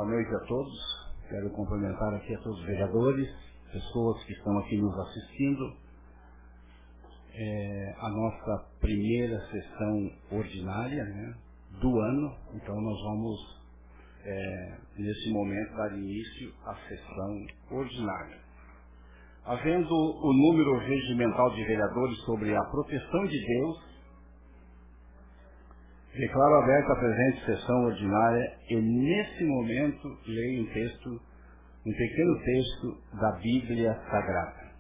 noite a todos. Quero cumprimentar aqui a todos os vereadores, pessoas que estão aqui nos assistindo. A nossa primeira sessão ordinária, né, do ano. Então nós vamos, nesse momento, dar início à sessão ordinária. Havendo o número regimental de vereadores sobre a proteção de Deus, declaro aberta a presente sessão ordinária e, nesse momento, leio um pequeno texto da Bíblia Sagrada.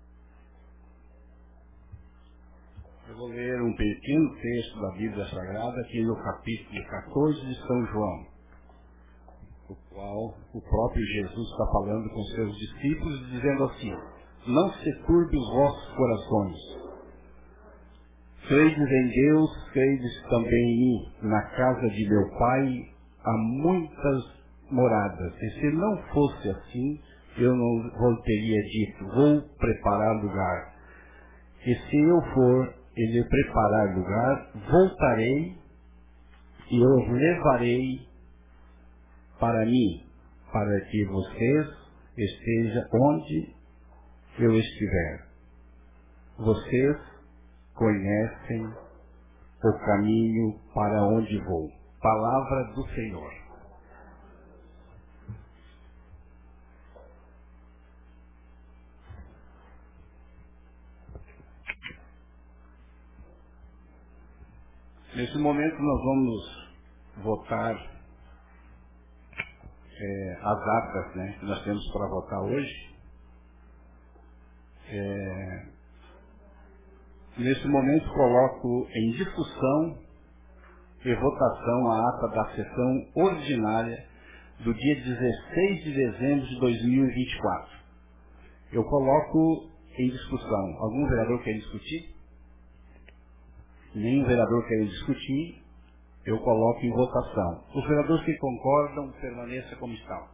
Eu vou ler um pequeno texto da Bíblia Sagrada aqui no capítulo 14 de São João, o qual o próprio Jesus está falando com seus discípulos, dizendo assim: não se turbe os vossos corações. Credes em Deus, credes também em mim. Na casa de meu Pai há muitas moradas. E se não fosse assim, eu não vos teria dito: vou preparar lugar. E se eu for e lhe preparar lugar, voltarei e os levarei para mim, para que vocês estejam onde eu estiver. Vocês conhecem o caminho para onde vou. Palavra do Senhor. Nesse momento nós vamos votar as atas, né, que nós temos para votar hoje. Nesse momento coloco em discussão e votação a ata da sessão ordinária do dia 16 de dezembro de 2024. Eu coloco em discussão. Algum vereador quer discutir? Nenhum vereador quer discutir. Eu coloco em votação. Os vereadores que concordam, permaneçam como estão.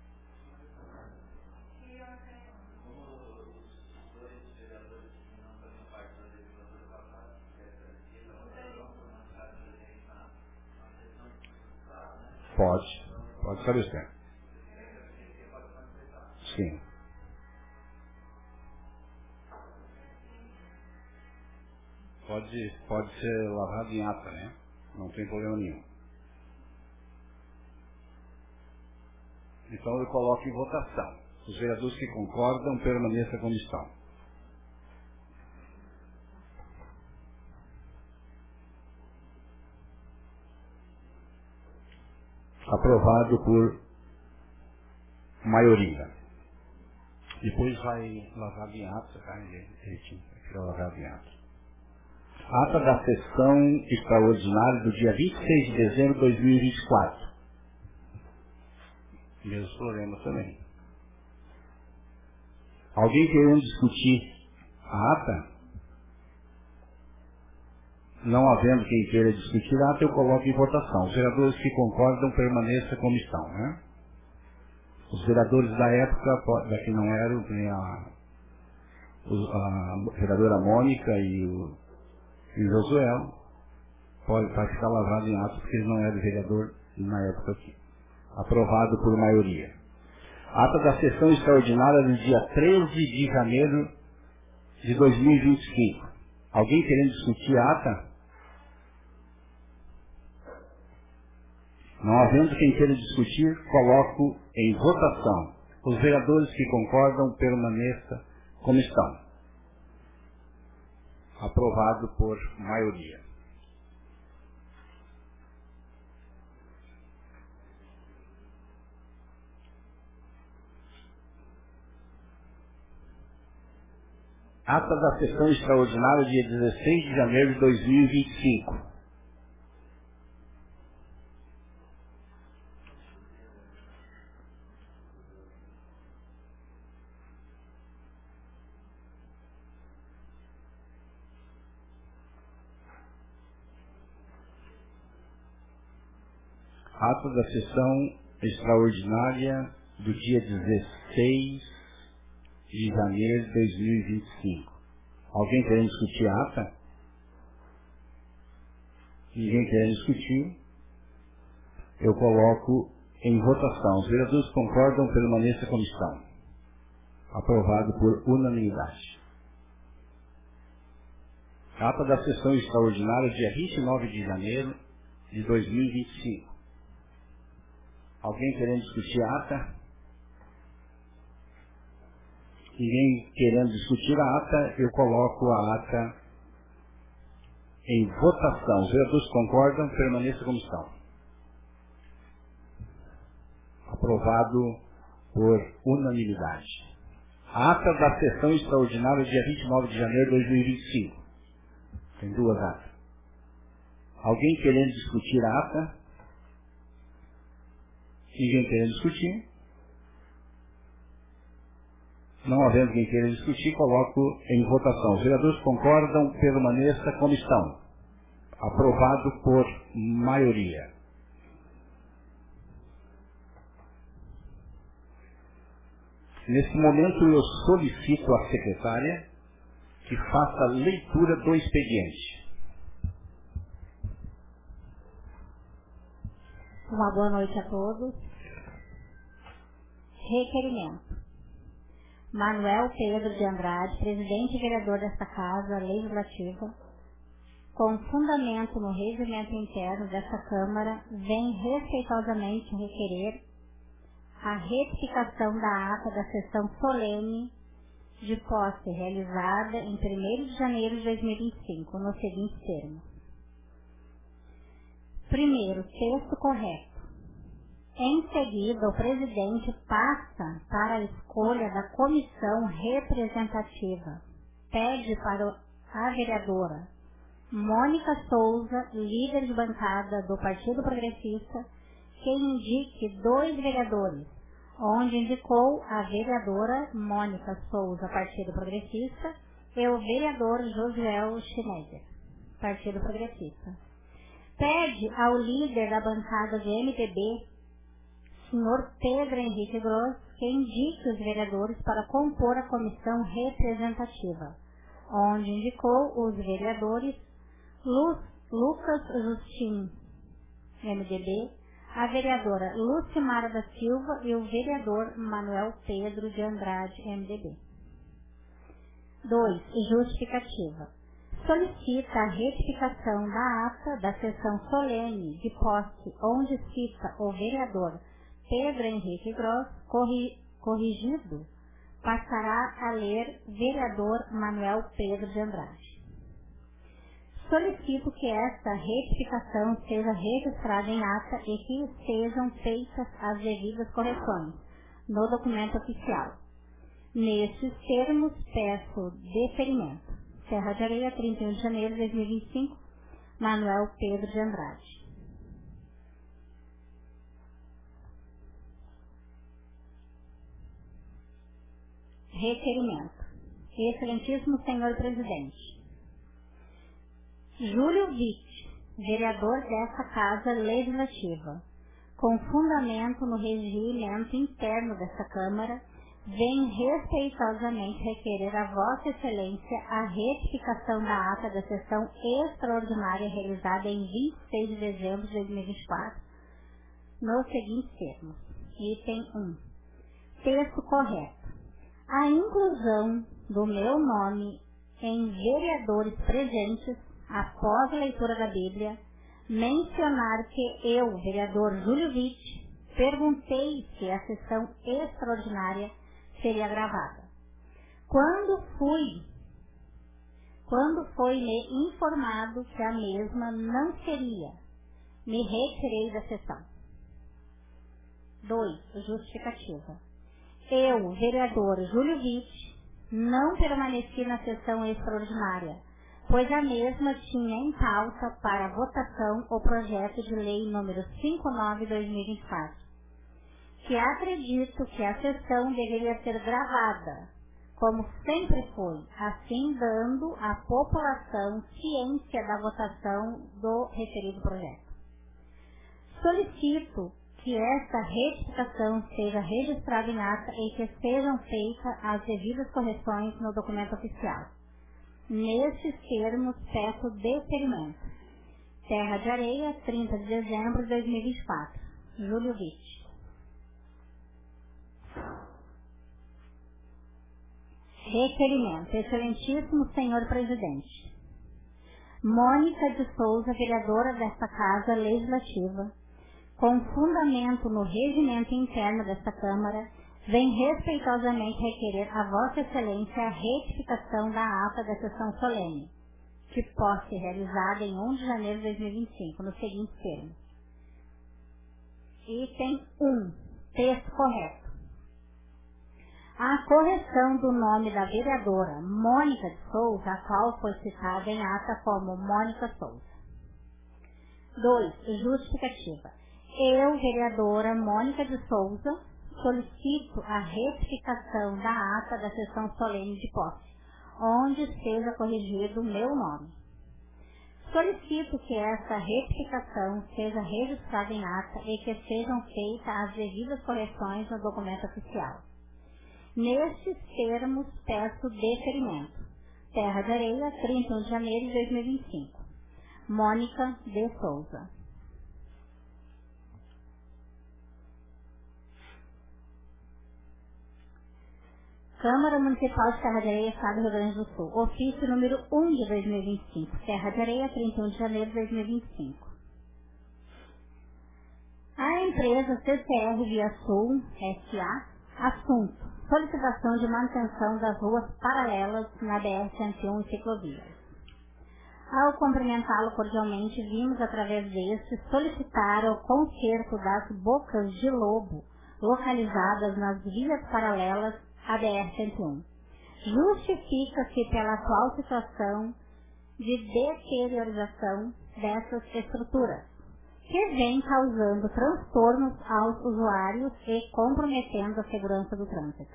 Pode esclarecer. Sim. Pode ser lavado em ata, né? Não tem problema nenhum. Então eu coloco em votação. Os vereadores que concordam, permaneçam como estão. Aprovado por maioria. Depois vai lavar em ata, tá? Vai lavar em ata. Ata da sessão extraordinária do dia 26 de dezembro de 2024. Mesmo problema também. Alguém querendo discutir a ata? Não havendo quem queira discutir a ata, eu coloco em votação. Os vereadores que concordam, permaneçam como estão, né? Os vereadores da época, daqui não eram, nem a vereadora Mônica e o Josué, vai ficar lavado em ato, porque ele não era vereador na época aqui. Aprovado por maioria. Ata da sessão extraordinária do dia 13 de janeiro de 2025. Alguém querendo discutir a ata? Não havendo quem queira discutir, coloco em votação. Os vereadores que concordam, permaneçam como estão. Aprovado por maioria. Ata da sessão extraordinária dia 16 de janeiro de 2025. Ata da sessão extraordinária do dia 16 de janeiro de 2025. Alguém querendo discutir a ata? Ninguém querendo discutir. Eu coloco Em votação. Os vereadores concordam, permaneça como estão. Aprovado por unanimidade. Ata da sessão extraordinária, dia 29 de janeiro de 2025. Alguém querendo discutir a ata? Ninguém querendo discutir a ata, eu coloco a ata em votação. Os vereadores concordam, permaneça como estão. Aprovado por unanimidade. A ata da sessão extraordinária, dia 29 de janeiro de 2025. Tem duas atas. Alguém querendo discutir a ata? Ninguém querendo discutir? Não havendo quem queira discutir, coloco em votação. Os vereadores concordam, permaneça como estão. Aprovado por maioria. Nesse momento eu solicito à secretária que faça a leitura do expediente. Uma boa noite a todos. Requerimento. Manuel Pedro de Andrade, presidente e vereador desta Casa Legislativa, com fundamento no regimento interno desta Câmara, vem respeitosamente requerer a retificação da ata da sessão solene de posse realizada em 1º de janeiro de 2025, nos seguintes termos. Primeiro, texto correto. Em seguida, o presidente passa para a escolha da comissão representativa. Pede para a vereadora Mônica Souza, líder de bancada do Partido Progressista, que indique 2 vereadores, onde indicou a vereadora Mônica Souza, Partido Progressista, e o vereador Josué Schneider, Partido Progressista. Pede ao líder da bancada do MDB, senhor Pedro Henrique Gross, que indique os vereadores para compor a comissão representativa, onde indicou os vereadores Lucas Justin, MDB, a vereadora Lucimara da Silva e o vereador Manuel Pedro de Andrade, MDB. 2. Justificativa. Solicita a retificação da ata da sessão solene de posse, onde cita o vereador Pedro Henrique Gross, corrigido, passará a ler vereador Manuel Pedro de Andrade. Solicito que esta retificação seja registrada em ata e que sejam feitas as devidas correções no documento oficial. Nestes termos, peço deferimento. Serra de Areia, 31 de janeiro de 2025, Manuel Pedro de Andrade. Requerimento. Excelentíssimo senhor presidente, Júlio Witt, vereador desta Casa Legislativa, com fundamento no regimento interno desta Câmara, vem respeitosamente requerer a Vossa Excelência a retificação da ata da sessão extraordinária realizada em 26 de dezembro de 2024, nos seguintes termos. Item 1. Texto correto. A inclusão do meu nome em vereadores presentes após a leitura da Bíblia, mencionar que eu, vereador Júlio Witt, perguntei se a sessão extraordinária seria gravada. Quando foi-me informado que a mesma não seria, me retirei da sessão. 2. Justificativa. Eu, vereador Júlio Witt, não permaneci na sessão extraordinária, pois a mesma tinha em pauta para votação o projeto de lei número 59/2024, que acredito que a sessão deveria ser gravada, como sempre foi, assim dando à população ciência da votação do referido projeto. Solicito que esta retificação seja registrada em ata e que sejam feitas as devidas correções no documento oficial. Nestes termos, peço deferimento. Serra de Areia, 30 de dezembro de 2024. Júlio Witt. Requerimento. Excelentíssimo Senhor Presidente. Mônica de Souza, vereadora desta Casa Legislativa, com fundamento no regimento interno desta Câmara, vem respeitosamente requerer a Vossa Excelência a retificação da ata da sessão solene, de posse realizada em 1 de janeiro de 2025, nos seguintes termos. Item 1. Texto correto. A correção do nome da vereadora Mônica de Souza, a qual foi citada em ata como Mônica Souza. 2. Justificativa. Eu, vereadora Mônica de Souza, solicito a retificação da ata da sessão solene de posse, onde seja corrigido o meu nome. Solicito que essa retificação seja registrada em ata e que sejam feitas as devidas correções no documento oficial. Nestes termos, peço deferimento. Terra de Areia, 31 de janeiro de 2025. Mônica de Souza. Câmara Municipal de Terra de Areia, Estado do Rio Grande do Sul. Ofício número 1 de 2025. Terra de Areia, 31 de janeiro de 2025. A empresa CCR Via Sul, S.A., assunto: solicitação de manutenção das ruas paralelas na BR-101 e ciclovias. Ao cumprimentá-lo cordialmente, vimos através deste solicitar o conserto das bocas de lobo localizadas nas vias paralelas à BR-101. Justifica-se pela atual situação de deteriorização dessas estruturas, que vem causando transtornos aos usuários e comprometendo a segurança do trânsito.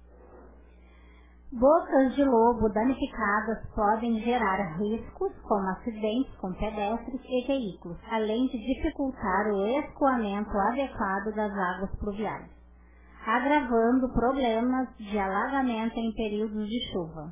Bocas de lobo danificadas podem gerar riscos, como acidentes com pedestres e veículos, além de dificultar o escoamento adequado das águas pluviais, agravando problemas de alagamento em períodos de chuva.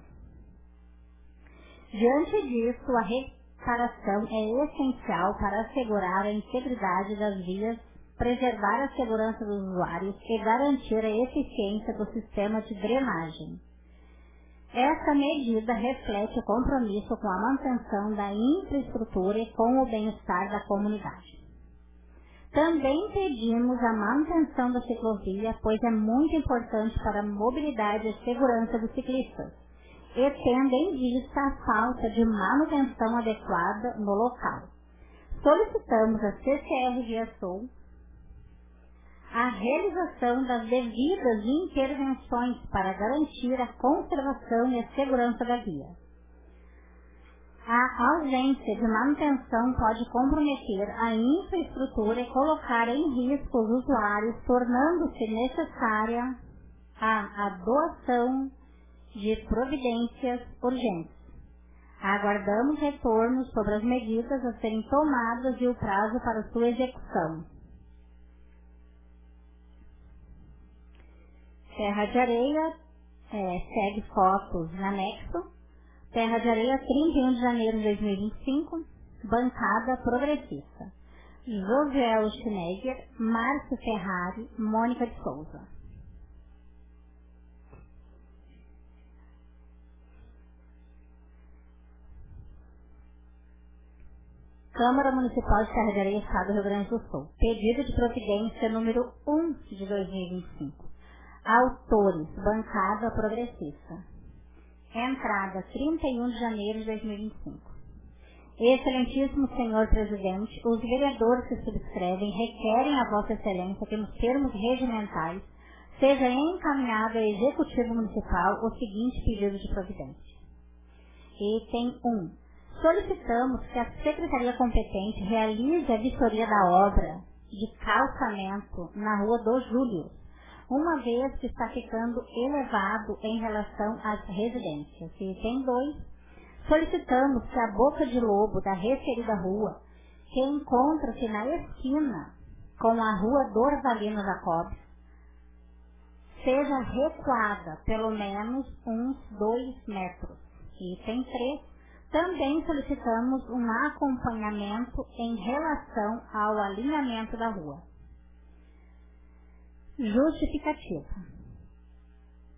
Diante disso, a reparação é essencial para assegurar a integridade das vias, preservar a segurança dos usuários e garantir a eficiência do sistema de drenagem. Essa medida reflete o compromisso com a manutenção da infraestrutura e com o bem-estar da comunidade. Também pedimos a manutenção da ciclovia, pois é muito importante para a mobilidade e segurança dos ciclistas, e tendo em vista a falta de manutenção adequada no local. Solicitamos a CCR Via Sul a realização das devidas intervenções para garantir a conservação e a segurança da via. A ausência de manutenção pode comprometer a infraestrutura e colocar em risco os usuários, tornando-se necessária a adoção de providências urgentes. Aguardamos retornos sobre as medidas a serem tomadas e o prazo para sua execução. Terra de Areia, segue fotos em anexo. Terra de Areia, 31 de janeiro de 2025, bancada progressista. José Schneider, Márcio Ferrari, Mônica de Souza. Câmara Municipal de Terra de Areia, Estado do Rio Grande do Sul. Pedido de providência número 1 de 2025. Autores, bancada progressista. Entrada, 31 de janeiro de 2025. Excelentíssimo Senhor Presidente, os vereadores que subscrevem requerem a Vossa Excelência que, nos termos regimentais, seja encaminhado ao Executivo Municipal o seguinte pedido de providência. Item 1. Solicitamos que a Secretaria competente realize a vistoria da obra de calçamento na Rua do Júlio, uma vez que está ficando elevado em relação às residências. Item 2. Solicitamos que a boca de lobo da referida rua, que encontra-se na esquina com a Rua Dorvalino Jacobs, seja recuada pelo menos uns 2 metros. Item 3. Também solicitamos um acompanhamento em relação ao alinhamento da rua. Justificativa.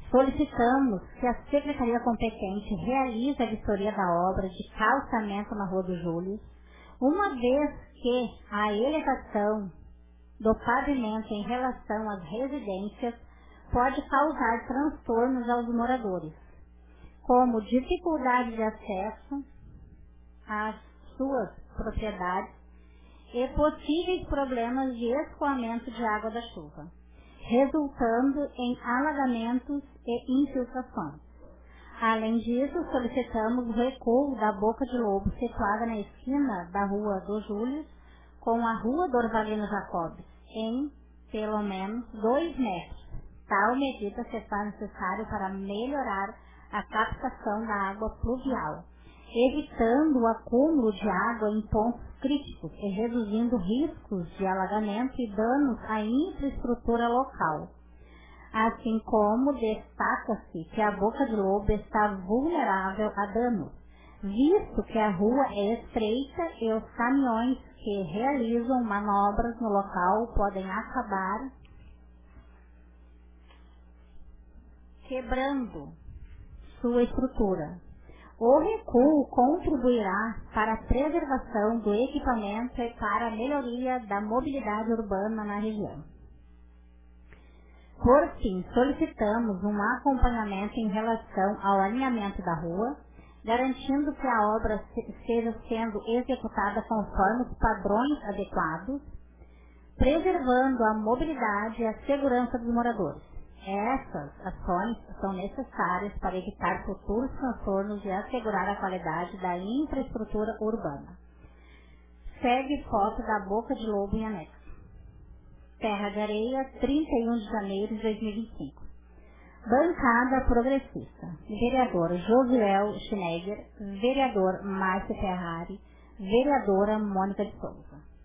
Solicitamos que a Secretaria competente realize a vistoria da obra de calçamento na Rua do Júlio, uma vez que a elevação do pavimento em relação às residências pode causar transtornos aos moradores, como dificuldade de acesso às suas propriedades e possíveis problemas de escoamento de água da chuva, resultando em alagamentos e infiltrações. Além disso, solicitamos o recuo da Boca de Lobo situada na esquina da Rua do Júlio com a Rua Dorvalino Jacobes, em pelo menos 2 metros. Tal medida se faz necessário para melhorar a captação da água pluvial, evitando o acúmulo de água em pontos críticos e reduzindo riscos de alagamento e danos à infraestrutura local. Assim como destaca-se que a Boca de Lobo está vulnerável a danos, visto que a rua é estreita e os caminhões que realizam manobras no local podem acabar quebrando sua estrutura. O recuo contribuirá para a preservação do equipamento e para a melhoria da mobilidade urbana na região. Por fim, solicitamos um acompanhamento em relação ao alinhamento da rua, garantindo que a obra esteja sendo executada conforme os padrões adequados, preservando a mobilidade e a segurança dos moradores. Essas ações são necessárias para evitar futuros transtornos e assegurar a qualidade da infraestrutura urbana. Segue foto da Boca de Lobo em anexo. Terra de Areia, 31 de janeiro de 2025. Bancada progressista. Vereador Josiel Schneider, vereador Márcio Ferrari, vereadora Mônica de Souza.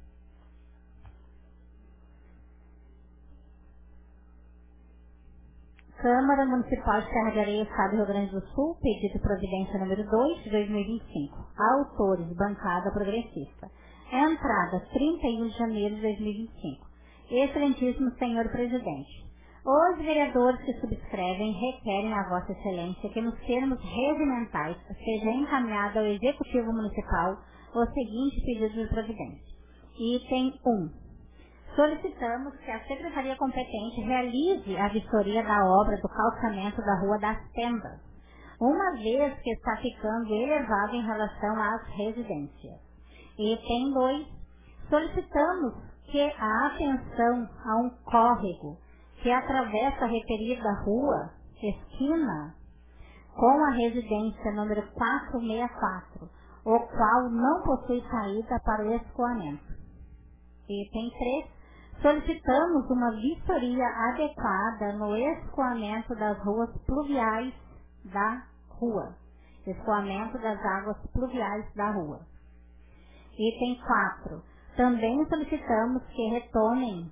Câmara Municipal de Terra de Areia, Estado do Rio Grande do Sul, pedido de providência número 2 de 2025. Autores, bancada progressista. Entrada, 31 de janeiro de 2025. Excelentíssimo Senhor Presidente, os vereadores que subscrevem requerem a Vossa Excelência que nos termos regimentais seja encaminhado ao Executivo Municipal o seguinte pedido de providência. Item 1. Solicitamos que a Secretaria competente realize a vistoria da obra do calçamento da Rua das Tendas, uma vez que está ficando elevado em relação às residências. Item 2. Solicitamos que a atenção a um córrego que atravessa a referida rua, esquina, com a residência número 464, o qual não possui saída para o escoamento. Item 3. Solicitamos uma vistoria adequada no escoamento das ruas pluviais da rua. Escoamento das águas pluviais da rua. Item 4. Também solicitamos que retomem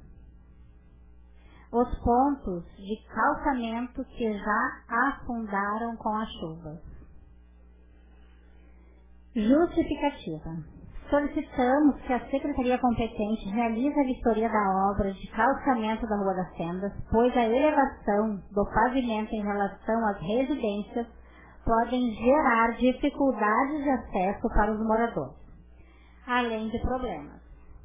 os pontos de calçamento que já afundaram com as chuvas. Justificativa. Solicitamos que a Secretaria competente realize a vistoria da obra de calçamento da Rua das Tendas, pois a elevação do pavimento em relação às residências podem gerar dificuldades de acesso para os moradores, além de problemas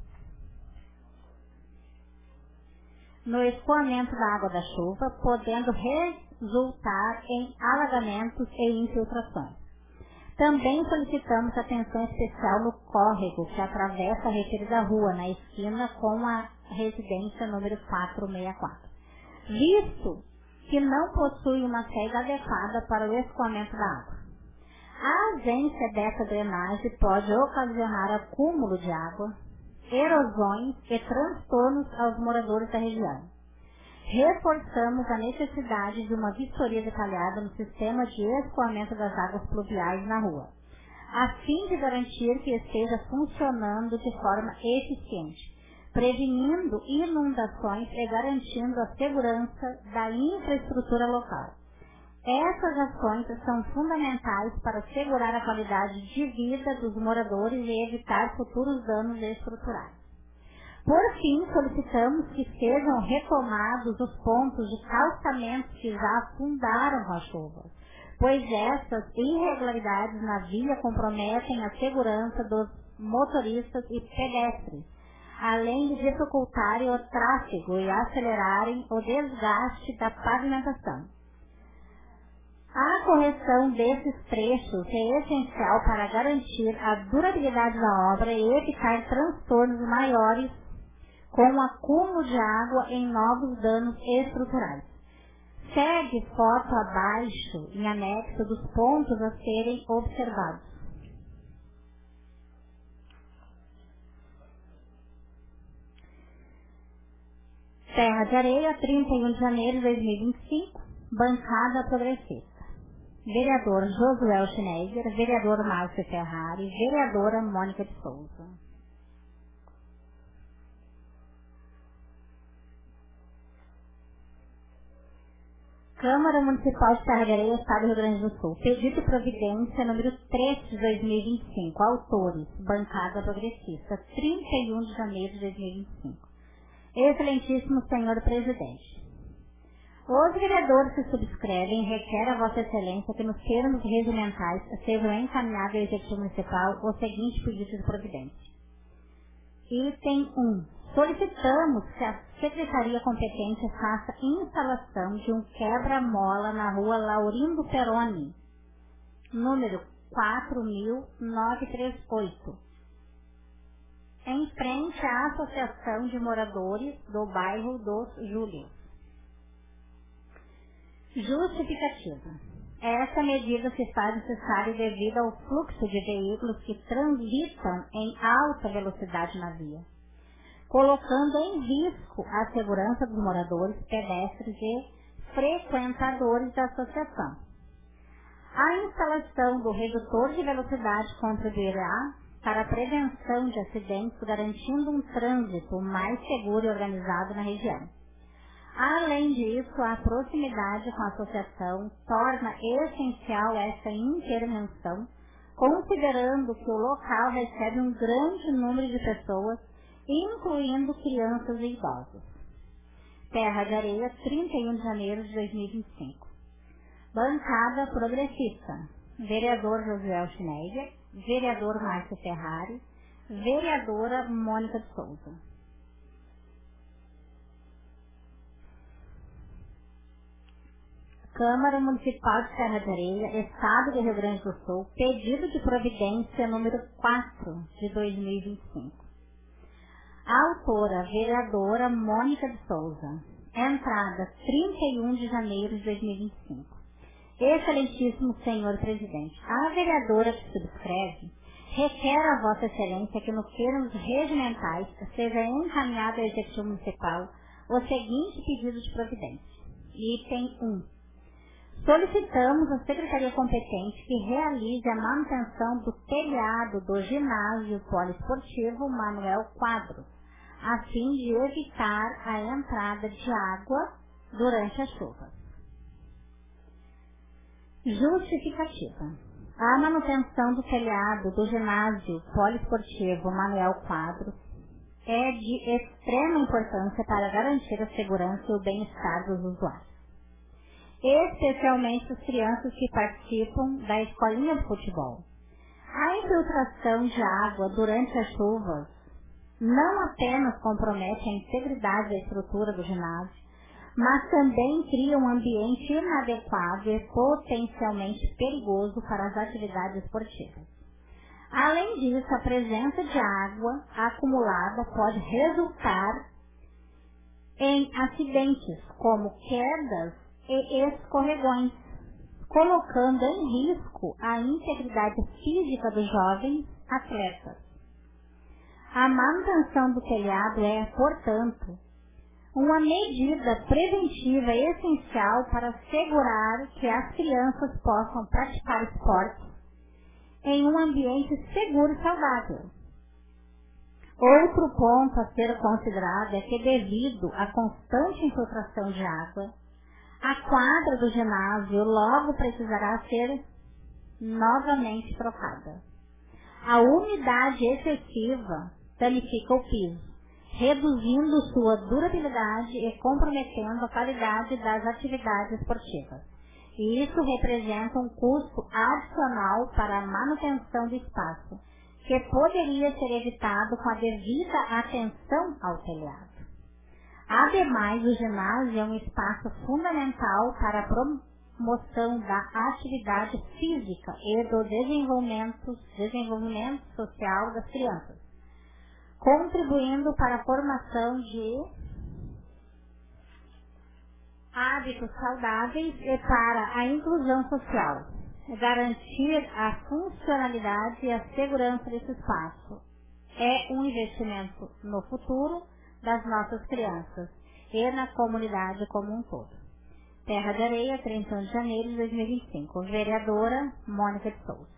no escoamento da água da chuva, podendo resultar em alagamentos e infiltrações. Também solicitamos atenção especial no córrego que atravessa a referida rua, na esquina com a residência número 464, visto que não possui uma saída adequada para o escoamento da água. A ausência dessa drenagem pode ocasionar acúmulo de água, erosões e transtornos aos moradores da região. Reforçamos a necessidade de uma vistoria detalhada no sistema de escoamento das águas pluviais na rua, a fim de garantir que esteja funcionando de forma eficiente, prevenindo inundações e garantindo a segurança da infraestrutura local. Essas ações são fundamentais para assegurar a qualidade de vida dos moradores e evitar futuros danos estruturais. Por fim, solicitamos que sejam retomados os pontos de calçamento que já afundaram com as chuvas, pois essas irregularidades na via comprometem a segurança dos motoristas e pedestres, além de dificultarem o tráfego e acelerarem o desgaste da pavimentação. A correção desses trechos é essencial para garantir a durabilidade da obra e evitar transtornos maiores com o acúmulo de água em novos danos estruturais. Segue foto abaixo, em anexo dos pontos a serem observados. Serra de Areia, 31 de janeiro de 2025, bancada progressista. Vereador Josué Schneider, vereador Márcio Ferrari, vereadora Mônica de Souza. Câmara Municipal de Serra de Areia, Estado do Rio Grande do Sul. Pedido de providência número 3 de 2025. Autores, bancada progressista, 31 de janeiro de 2025. Excelentíssimo Senhor Presidente. Os vereadores que subscrevem requerem a Vossa Excelência que nos termos regimentais sejam encaminhados ao Executivo Municipal o seguinte pedido de providência. Item 1. Solicitamos que a Secretaria competente faça instalação de um quebra-mola na rua Laurindo Peroni, número 4938, em frente à Associação de Moradores do Bairro dos Júlios. Justificativa. Essa medida se faz necessária devido ao fluxo de veículos que transitam em alta velocidade na via, colocando em risco a segurança dos moradores, pedestres e frequentadores da associação. A instalação do redutor de velocidade contribuirá para a prevenção de acidentes, garantindo um trânsito mais seguro e organizado na região. Além disso, a proximidade com a associação torna essencial essa intervenção, considerando que o local recebe um grande número de pessoas, incluindo crianças e idosos. Serra de Areia, 31 de janeiro de 2025. Bancada progressista. Vereador Josué Schneider, vereador Márcio Ferrari, vereadora Mônica de Souza. Câmara Municipal de Serra de Areia, Estado do Rio Grande do Sul, pedido de providência número 4 de 2025. Autora, vereadora Mônica de Souza. Entrada, 31 de janeiro de 2025. Excelentíssimo Senhor Presidente, a vereadora que subscreve requer a Vossa Excelência que nos termos regimentais seja encaminhado ao Executivo Municipal o seguinte pedido de providência. Item 1. Solicitamos à Secretaria competente que realize a manutenção do telhado do ginásio poliesportivo Manuel Quadros, a fim de evitar a entrada de água durante as chuvas. Justificativa. A manutenção do telhado do ginásio poliesportivo Manuel Quadros é de extrema importância para garantir a segurança e o bem-estar dos usuários, especialmente as crianças que participam da escolinha de futebol. A infiltração de água durante as chuvas não apenas compromete a integridade da estrutura do ginásio, mas também cria um ambiente inadequado e potencialmente perigoso para as atividades esportivas. Além disso, a presença de água acumulada pode resultar em acidentes, como quedas e escorregões, colocando em risco a integridade física dos jovens atletas. A manutenção do telhado é, portanto, uma medida preventiva essencial para assegurar que as crianças possam praticar esporte em um ambiente seguro e saudável. Outro ponto a ser considerado é que, devido à constante infiltração de água, a quadra do ginásio logo precisará ser novamente trocada. A umidade excessiva danifica o piso, reduzindo sua durabilidade e comprometendo a qualidade das atividades esportivas. E isso representa um custo adicional para a manutenção do espaço, que poderia ser evitado com a devida atenção ao telhado. Ademais, o ginásio é um espaço fundamental para a promoção da atividade física e do desenvolvimento social das crianças, contribuindo para a formação de hábitos saudáveis e para a inclusão social, garantir a funcionalidade e a segurança desse espaço. É um investimento no futuro das nossas crianças e na comunidade como um todo. Terra de Areia, 31 de janeiro de 2025. Vereadora Mônica de Souza.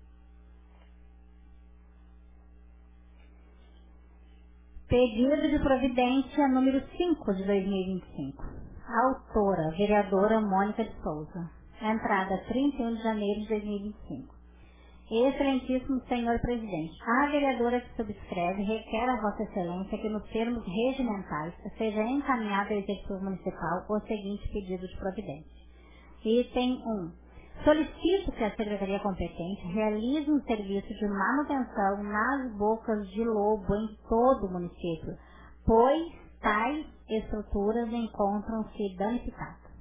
Pedido de providência número 5 de 2025. Autora, vereadora Mônica de Souza. Entrada, 31 de janeiro de 2025. Excelentíssimo Senhor Presidente, a vereadora que subscreve requer a Vossa Excelência que nos termos regimentais seja encaminhado ao Executivo Municipal o seguinte pedido de providência. Item 1. Solicito que a Secretaria competente realize um serviço de manutenção nas bocas de lobo em todo o município, pois tais estruturas encontram-se danificadas.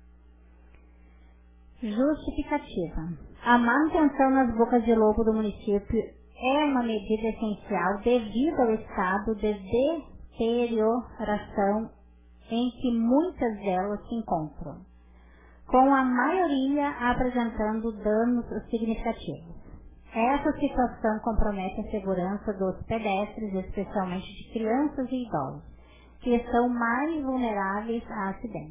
Justificativa. A manutenção nas bocas de lobo do município é uma medida essencial devido ao estado de deterioração em que muitas delas se encontram, com a maioria apresentando danos significativos. Essa situação compromete a segurança dos pedestres, especialmente de crianças e idosos, que são mais vulneráveis a acidentes.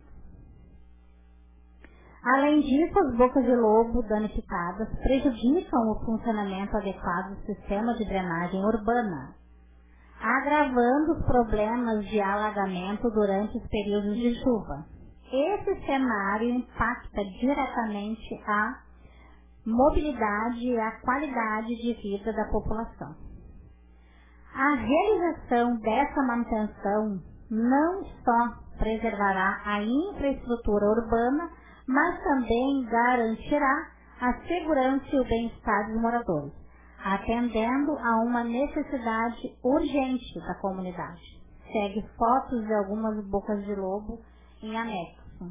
Além disso, as bocas de lobo danificadas prejudicam o funcionamento adequado do sistema de drenagem urbana, agravando os problemas de alagamento durante os períodos de chuva. Esse cenário impacta diretamente a mobilidade e a qualidade de vida da população. A realização dessa manutenção não só preservará a infraestrutura urbana, mas também garantirá a segurança e o bem-estar dos moradores, atendendo a uma necessidade urgente da comunidade. Segue fotos de algumas bocas de lobo em anexo.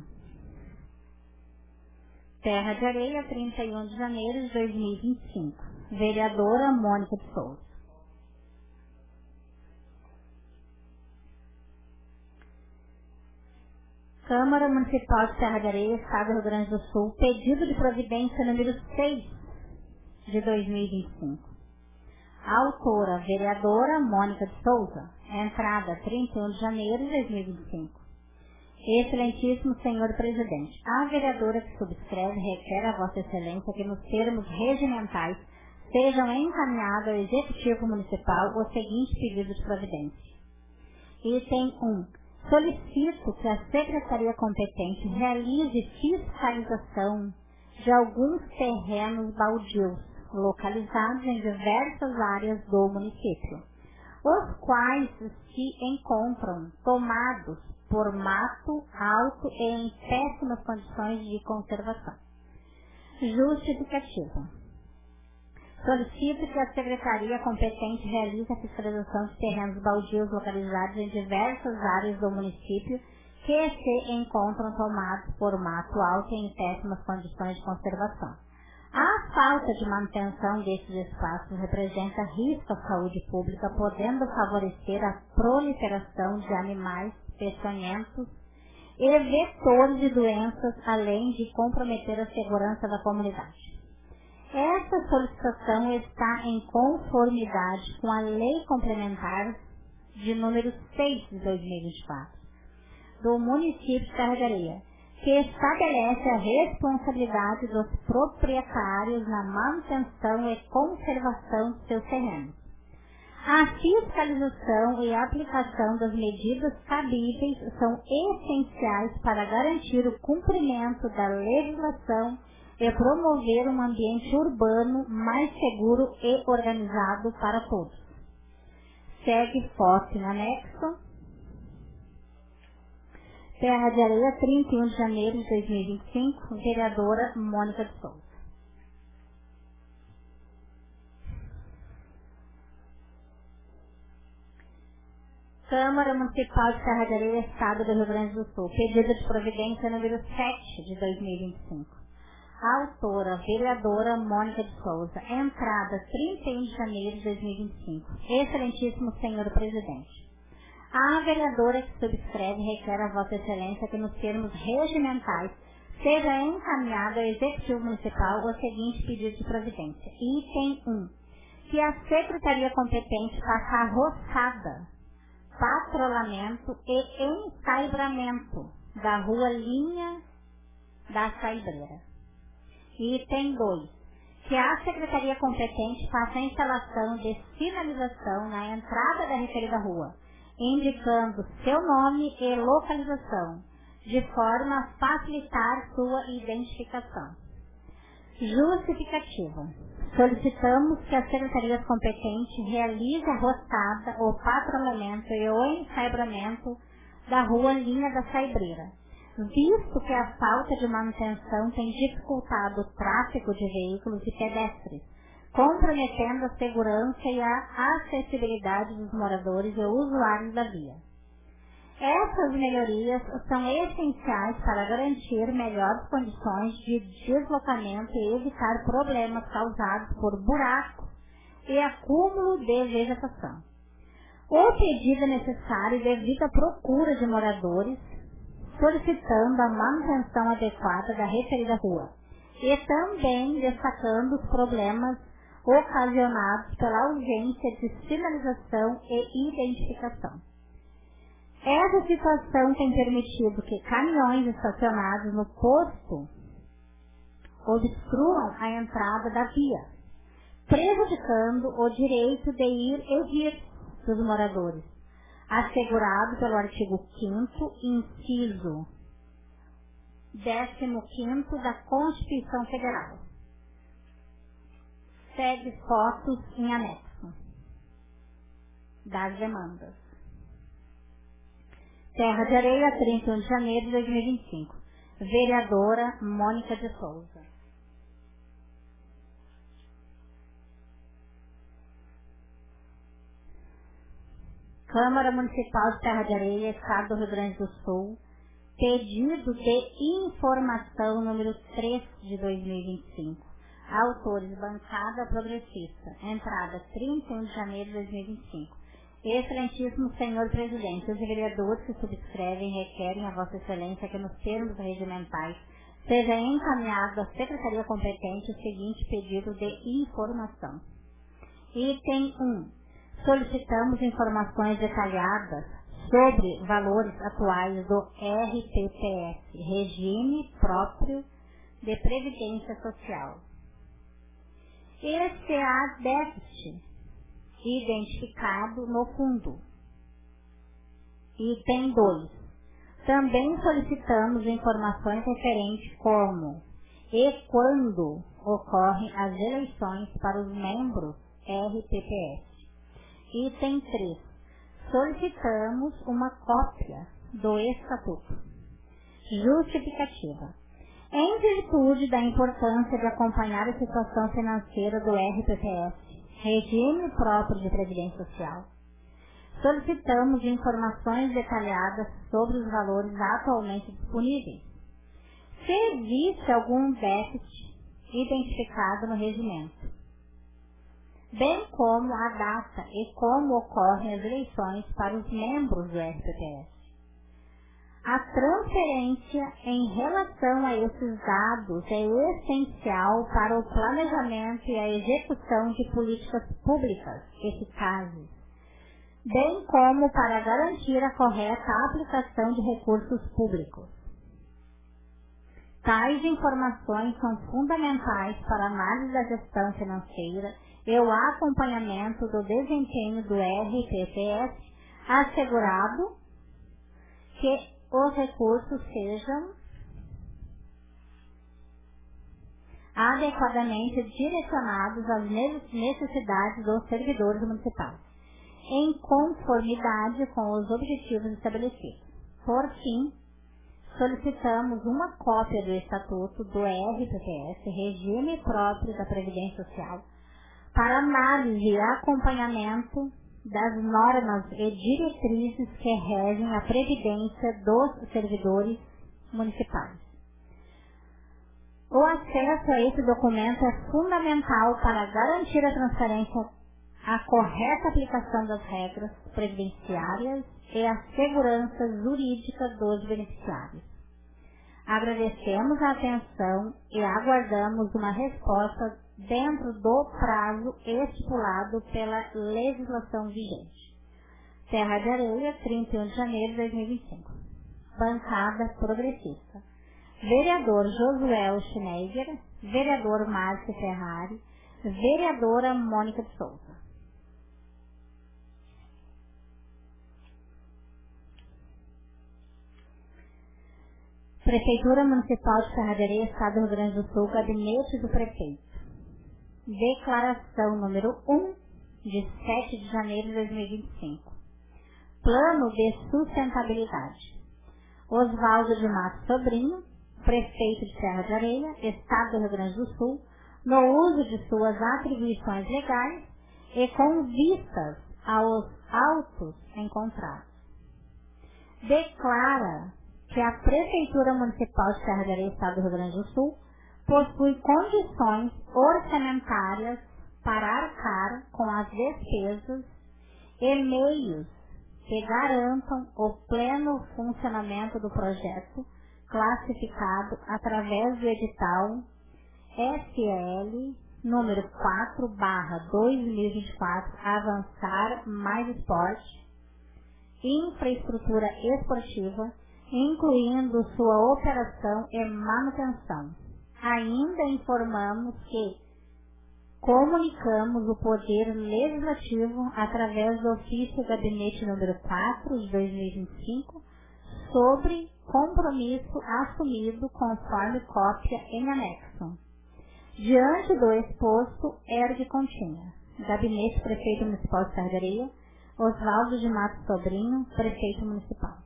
Terra de Areia, 31 de janeiro de 2025. Vereadora Mônica de Souza. Câmara Municipal de Terra de Areia, Estado do Rio Grande do Sul, pedido de providência número 6 de 2025. Autora, vereadora Mônica de Souza. Entrada, 31 de janeiro de 2025. Excelentíssimo Senhor Presidente, a vereadora que subscreve requer a Vossa Excelência que nos termos regimentais sejam encaminhados ao Executivo Municipal o seguinte pedido de providência. Item 1. Solicito que a Secretaria competente realize fiscalização de alguns terrenos baldios localizados em diversas áreas do município, os quais se encontram tomados por mato alto e em péssimas condições de conservação. Justificativa. Solicito que a Secretaria competente realize a fiscalização de terrenos baldios localizados em diversas áreas do município que se encontram tomados por mato alto e em péssimas condições de conservação. A falta de manutenção desses espaços representa risco à saúde pública, podendo favorecer a proliferação de animais peçonhentos e vetores de doenças, além de comprometer a segurança da comunidade. Essa solicitação está em conformidade com a Lei Complementar de número 6 de 2024 do município de Terra de Areia, que estabelece a responsabilidade dos proprietários na manutenção e conservação de seus terrenos. A fiscalização e a aplicação das medidas cabíveis são essenciais para garantir o cumprimento da legislação e promover um ambiente urbano mais seguro e organizado para todos. Segue foto em anexo. Terra de Areia, 31 de janeiro de 2025, vereadora Mônica de Souza. Câmara Municipal de Terra de Areia, Estado do Rio Grande do Sul. Pedido de providência número 7 de 2025. Autora, vereadora Mônica de Souza. Entrada, 31 de janeiro de 2025. Excelentíssimo senhor presidente. A vereadora que subscreve requer a Vossa Excelência que, nos termos regimentais, seja encaminhado ao Executivo Municipal o seguinte pedido de providência. Item 1. Que a Secretaria competente faça a roçada, patrulhamento e ensaibramento da rua Linha da Saibreira. Item 2. Que a Secretaria competente faça a instalação de sinalização na entrada da referida rua, indicando seu nome e localização, de forma a facilitar sua identificação. Justificativa. Solicitamos que as secretarias competentes realizem a roçada, o patrulhamento e o ensaibramento da rua Linha da Saibreira, visto que a falta de manutenção tem dificultado o tráfego de veículos e pedestres, comprometendo a segurança e a acessibilidade dos moradores e usuários da via. Essas melhorias são essenciais para garantir melhores condições de deslocamento e evitar problemas causados por buracos e acúmulo de vegetação. O pedido é necessário devido à procura de moradores, solicitando a manutenção adequada da referida rua e também destacando os problemas ocasionados pela ausência de sinalização e identificação. Essa situação tem permitido que caminhões estacionados no posto obstruam a entrada da via, prejudicando o direito de ir e vir dos moradores, assegurado pelo artigo 5º, inciso 15º da Constituição Federal. Segue fotos em anexo das demandas. Terra de Areia, 31 de janeiro de 2025. Vereadora Mônica de Souza. Câmara Municipal de Terra de Areia, Estado do Rio Grande do Sul. Pedido de informação número 3 de 2025. Autores, bancada progressista. Entrada, 31 de janeiro de 2025. Excelentíssimo senhor presidente, os vereadores que subscrevem requerem a Vossa Excelência que, nos termos regimentais, seja encaminhado à Secretaria competente o seguinte pedido de informação. Item 1. Solicitamos informações detalhadas sobre valores atuais do RPPS, Regime Próprio de Previdência Social. Este há déficit identificado no fundo. Item 2. Também solicitamos informações referentes como e quando ocorrem as eleições para os membros RPPS. Item 3. Solicitamos uma cópia do Estatuto. Justificativa. Em virtude da importância de acompanhar a situação financeira do RPPS, Regime Próprio de Previdência Social, solicitamos informações detalhadas sobre os valores atualmente disponíveis, se existe algum déficit identificado no regimento, bem como a data e como ocorrem as eleições para os membros do RPPS. A transferência em relação a esses dados é essencial para o planejamento e a execução de políticas públicas eficazes, bem como para garantir a correta aplicação de recursos públicos. Tais informações são fundamentais para a análise da gestão financeira e o acompanhamento do desempenho do RPPS, assegurado que os recursos sejam adequadamente direcionados às necessidades dos servidores municipais. em conformidade com os objetivos estabelecidos. Por fim, solicitamos uma cópia do Estatuto do RPPS, Regime Próprio da Previdência Social, para análise e acompanhamento das normas e diretrizes que regem a previdência dos servidores municipais. O acesso a esse documento é fundamental para garantir a transparência, a correta aplicação das regras previdenciárias e a segurança jurídica dos beneficiários. Agradecemos a atenção e aguardamos uma resposta dentro do prazo estipulado pela legislação vigente. Terra de Areia, 31 de janeiro de 2025. Bancada Progressista. Vereador Josué Schneider, vereador Márcio Ferrari, vereadora Mônica de Souza. Prefeitura Municipal de Serra de Areia, Estado do Rio Grande do Sul, Gabinete do Prefeito. Declaração número 1, de 7 de janeiro de 2025. Plano de Sustentabilidade. Oswaldo de Matos Sobrinho, Prefeito de Serra de Areia, Estado do Rio Grande do Sul, no uso de suas atribuições legais e com vistas aos autos encontrados. Declara que a Prefeitura Municipal de Serra de Areia, Estado do Rio Grande do Sul, possui condições orçamentárias para arcar com as despesas e meios que garantam o pleno funcionamento do projeto classificado através do edital SL número 4/2024 Avançar Mais Esporte, infraestrutura esportiva, incluindo sua operação e manutenção. Ainda informamos que comunicamos o Poder Legislativo através do ofício Gabinete número 4 de 2025 sobre compromisso assumido conforme cópia em anexo. Diante do exposto, ergue continha. Gabinete Prefeito Municipal de Serra de Areia, Oswaldo de Matos Sobrinho, Prefeito Municipal.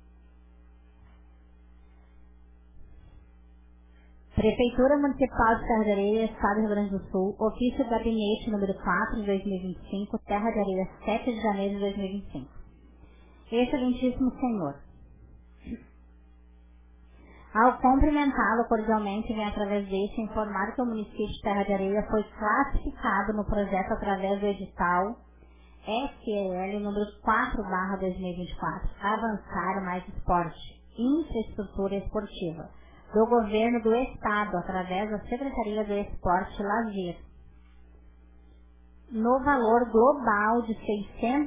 Prefeitura Municipal de Serra de Areia, Estado do Rio Grande do Sul, ofício Gabinete número 4 de 2025, Terra de Areia, 7 de janeiro de 2025. Excelentíssimo Senhor, ao cumprimentá-lo cordialmente, vem através deste informar que o município de Terra de Areia foi classificado no projeto através do edital SEL número 4/2024, Avançar Mais Esporte, Infraestrutura Esportiva, do Governo do Estado, através da Secretaria do Esporte e Lazer, no valor global de R$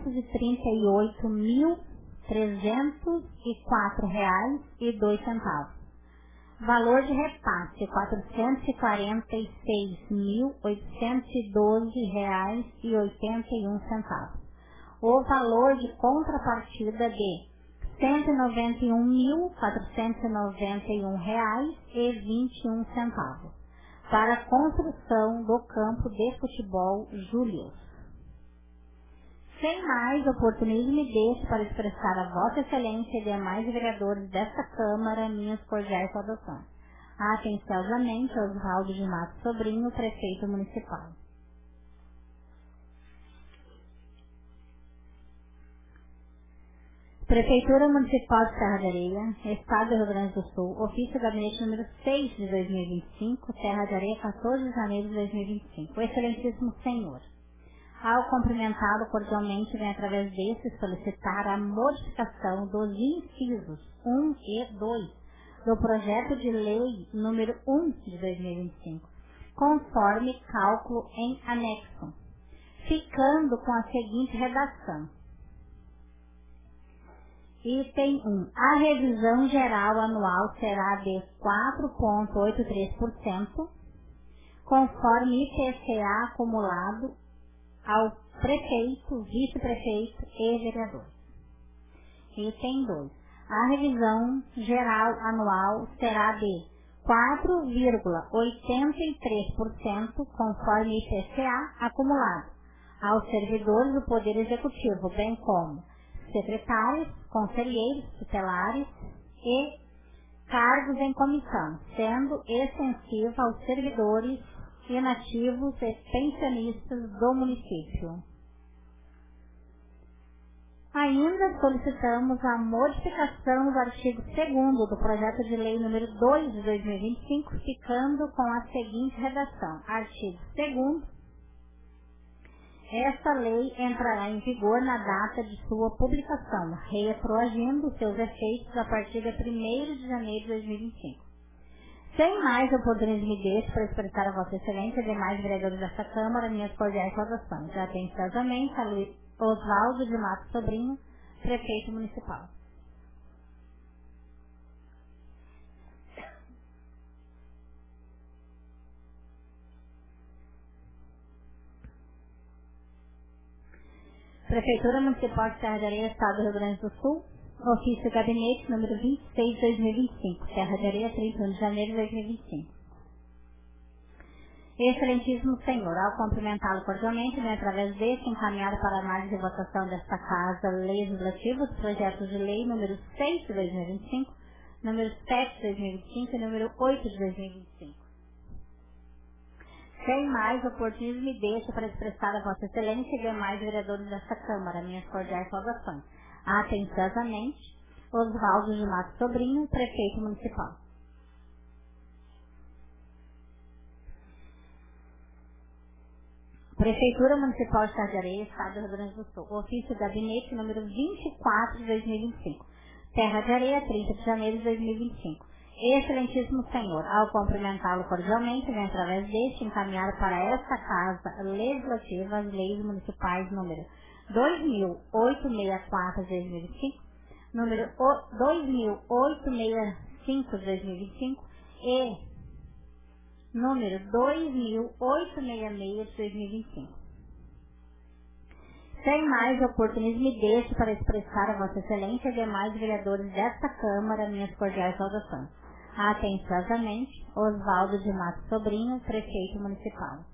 638.304,02. Valor de repasse R$ 446.812,81. O valor de contrapartida de R$ 191.491,21 para a construção do campo de futebol Júlio. Sem mais, oportunismo deixe para expressar a Vossa Excelência e demais vereadores desta Câmara minhas cordiais saudações. Atenciosamente, Oswaldo de Matos Sobrinho, Prefeito Municipal. Prefeitura Municipal de Serra de Areia, Estado do Rio Grande do Sul, ofício Gabinete número 6 de 2025, Terra de Areia, 14 de janeiro de 2025. Excelentíssimo Senhor, ao cumprimentá-lo cordialmente, vem através deste solicitar a modificação dos incisos 1 e 2 do projeto de lei número 1 de 2025, conforme cálculo em anexo, ficando com a seguinte redação. Item 1. A revisão geral anual será de 4,83%, conforme IPCA acumulado ao prefeito, vice-prefeito e vereador. Item 2. A revisão geral anual será de 4,83%, conforme IPCA acumulado aos servidores do Poder Executivo, bem como secretários, conselheiros tutelares e cargos em comissão, sendo extensiva aos servidores inativos e pensionistas do município. Ainda solicitamos a modificação do artigo 2º do projeto de lei número 2 de 2025, ficando com a seguinte redação. Artigo 2º. Esta lei entrará em vigor na data de sua publicação, retroagindo seus efeitos a partir de 1º de janeiro de 2025. Sem mais oportunismo deste para expressar a Vossa Excelência e demais vereadores desta Câmara, minhas cordiais saudações. Atenciosamente, a Oswaldo de Matos Sobrinho, prefeito municipal. Prefeitura Municipal de Serra de Areia, Estado do Rio Grande do Sul, ofício gabinete número 26 de 2025, Serra de Areia, 31 de janeiro de 2025. Excelentíssimo Senhor, ao cumprimentá-lo cordialmente, vem através deste encaminhado para análise e votação desta Casa Legislativa os projetos de lei número 6 de 2025, número 7 de 2025 e número 8 de 2025. Sem mais oportunismo, me deixa para expressar a Vossa Excelência e demais vereadores desta Câmara, minhas cordiais saudações. Atenciosamente, Oswaldo de Matos Sobrinho, prefeito municipal. Prefeitura Municipal de Serra de Areia, Estado do Rio Grande do Sul. Ofício Gabinete número 24 de 2025. Serra de Areia, 30 de janeiro de 2025. Excelentíssimo Senhor, ao cumprimentá-lo cordialmente, vem através deste encaminhar para esta Casa Legislativa as leis municipais número 2864 de 2025, número 2865 de 2025 e número 2866 de 2025. Sem mais oportunismo, me deixo para expressar a Vossa Excelência e demais vereadores desta Câmara minhas cordiais saudações. Atenciosamente, Oswaldo de Matos Sobrinho, prefeito municipal.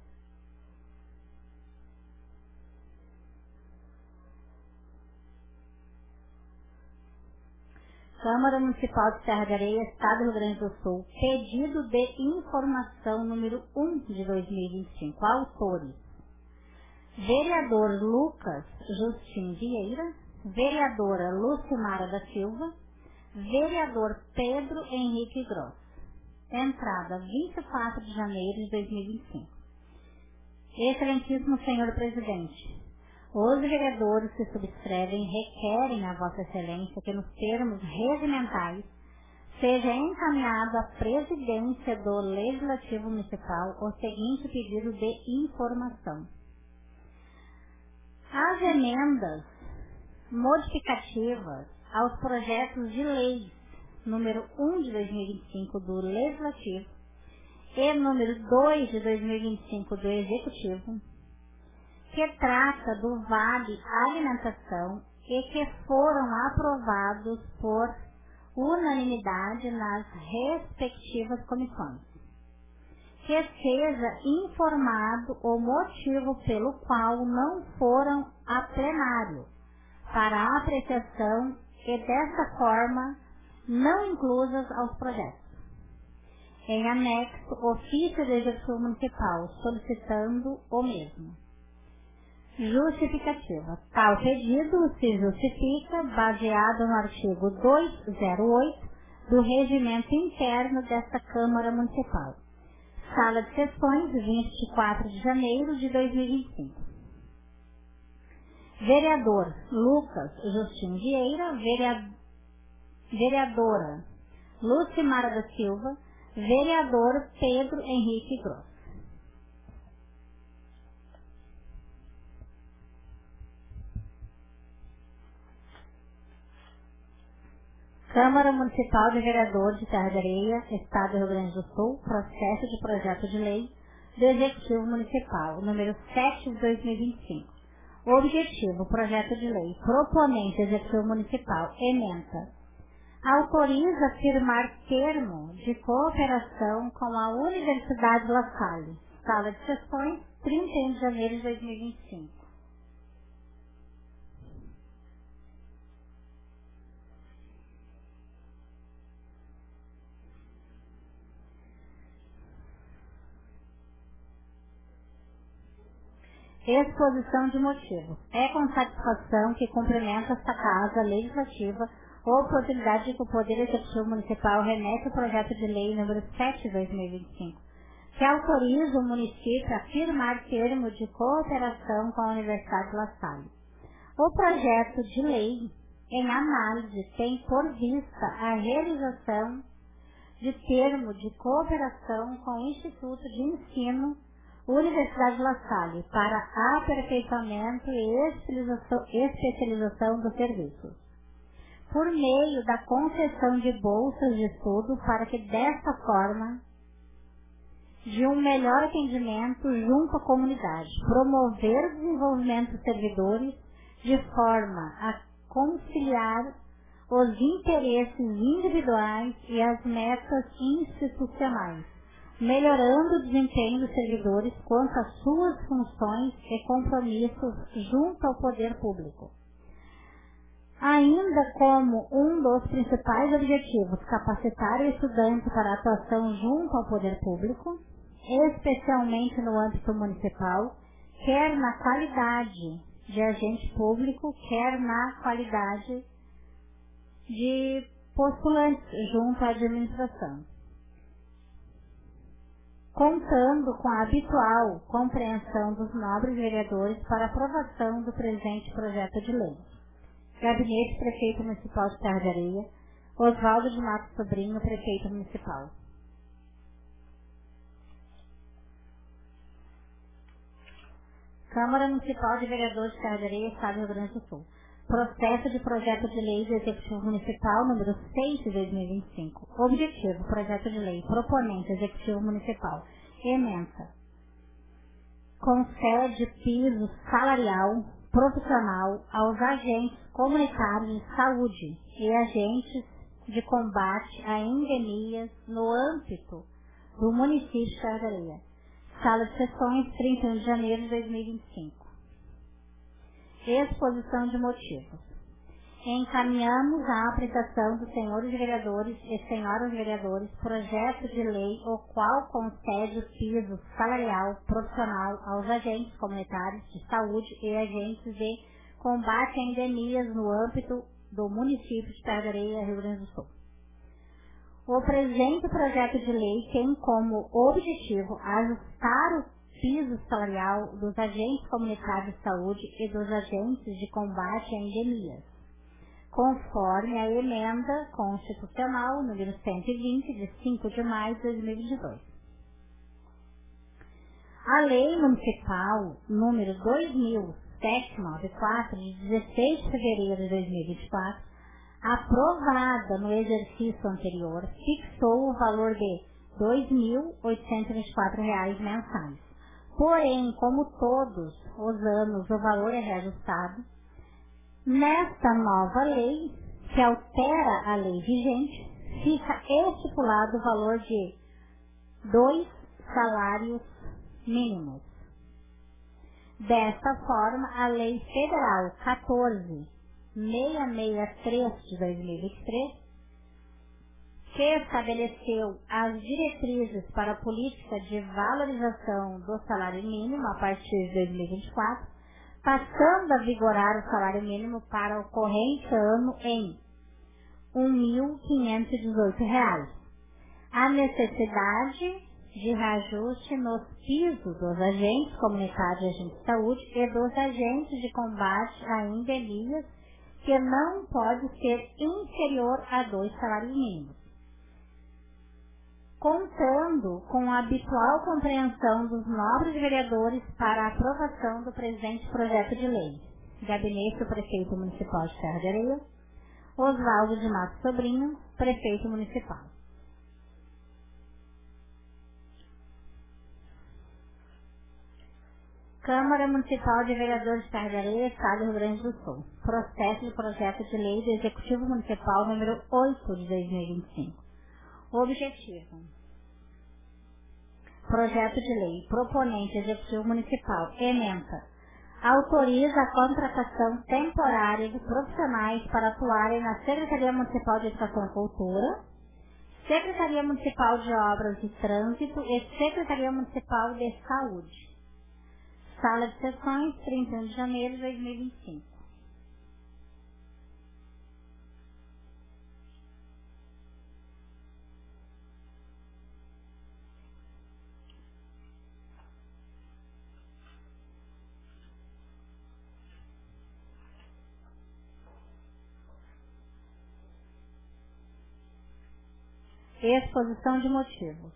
Câmara Municipal de Serra de Areia, Estado do Rio Grande do Sul. Pedido de informação número 1 de 2025. Autores: vereador Lucas Justin Vieira, vereadora Lucimara da Silva, vereador Pedro Henrique Gross. Entrada 24 de janeiro de 2025. Excelentíssimo Senhor Presidente, os vereadores que subscrevem requerem a Vossa Excelência que, nos termos regimentais, seja encaminhado à presidência do Legislativo Municipal o seguinte pedido de informação. As emendas modificativas aos projetos de lei número 1 de 2025 do Legislativo e número 2 de 2025 do Executivo, que trata do Vale Alimentação e que foram aprovados por unanimidade nas respectivas comissões. Que seja informado o motivo pelo qual não foram a plenário para a apreciação e dessa forma não inclusas aos projetos. Em anexo, ofício do Executivo Municipal solicitando o mesmo. Justificativa. Tal pedido se justifica baseado no artigo 208 do Regimento Interno desta Câmara Municipal. Sala de Sessões, 24 de janeiro de 2025. Vereador Lucas Justin Vieira, vereadora Lucimara da Silva, vereador Pedro Henrique Gross. Câmara Municipal de Vereadores de Serra de Areia, Estado do Rio Grande do Sul, processo de projeto de lei do Executivo Municipal, número 7 de 2025. O objetivo, projeto de lei, proponente Executivo Municipal, ementa. Autoriza firmar termo de cooperação com a Universidade La Salle. Sala de Sessões, 31 de janeiro de 2025. Exposição de motivos. É com satisfação que cumprimenta esta Casa Legislativa a oportunidade de que o Poder Executivo Municipal remete o projeto de lei número 7/2025, que autoriza o município a firmar termo de cooperação com a Universidade La Salle. O projeto de lei em análise tem por vista a realização de termo de cooperação com o Instituto de Ensino Universidade La Salle para aperfeiçoamento e especialização dos serviços, por meio da concessão de bolsas de estudo para que desta forma de um melhor atendimento junto à comunidade, promover o desenvolvimento dos servidores de forma a conciliar os interesses individuais e as metas institucionais, melhorando o desempenho dos servidores quanto às suas funções e compromissos junto ao poder público. Ainda como um dos principais objetivos, capacitar o estudante para a atuação junto ao poder público, especialmente no âmbito municipal, quer na qualidade de agente público, quer na qualidade de postulantes junto à administração, contando com a habitual compreensão dos nobres vereadores para aprovação do presente projeto de lei. Gabinete Prefeito Municipal de Serra de Areia, Oswaldo de Matos Sobrinho, Prefeito Municipal. Câmara Municipal de Vereadores de Serra de Areia, Estado do Rio Grande do Sul. Processo de projeto de lei do Executivo Municipal número 6 de 2025. Objetivo, projeto de lei. Proponente, Executivo Municipal. Ementa. Concede piso salarial profissional aos agentes comunitários de saúde e agentes de combate a endemias no âmbito do município de Serra de Areia. Sala de sessões, 31 de janeiro de 2025. Exposição de motivos. Encaminhamos à apresentação dos senhores vereadores e senhoras vereadores projeto de lei o qual concede o piso salarial profissional aos agentes comunitários de saúde e agentes de combate a endemias no âmbito do município de Serra de Areia, Rio Grande do Sul. O presente projeto de lei tem como objetivo ajustar o piso salarial dos agentes comunitários de saúde e dos agentes de combate a endemias, conforme a emenda constitucional número 120, de 5 de maio de 2022. A Lei Municipal número 2794, de 16 de fevereiro de 2024, aprovada no exercício anterior, fixou o valor de R$ 2.824 mensais. Porém, como todos os anos o valor é reajustado, nesta nova lei, que altera a lei vigente, fica estipulado o valor de 2 salários mínimos. Desta forma, a Lei Federal 14.663 de 2023, que estabeleceu as diretrizes para a política de valorização do salário mínimo a partir de 2024, passando a vigorar o salário mínimo para o corrente ano em R$ 1.518. A necessidade de reajuste nos pisos dos agentes comunitários e agentes de saúde e dos agentes de combate a endemias, que não pode ser inferior a 2 salários mínimos, contando com a habitual compreensão dos nobres vereadores para a aprovação do presente projeto de lei. Gabinete do Prefeito Municipal de Serra de Areia, Oswaldo de Matos Sobrinho, Prefeito Municipal. Câmara Municipal de Vereadores de Serra de Areia, Estado do Rio Grande do Sul. Processo de projeto de lei do Executivo Municipal número 8 de 2025. Objetivo. Projeto de lei. Proponente Executivo Municipal. Ementa. Autoriza a contratação temporária de profissionais para atuarem na Secretaria Municipal de Educação e Cultura, Secretaria Municipal de Obras e Trânsito e Secretaria Municipal de Saúde. Sala de Sessões, 31 de janeiro de 2025. Exposição de motivos.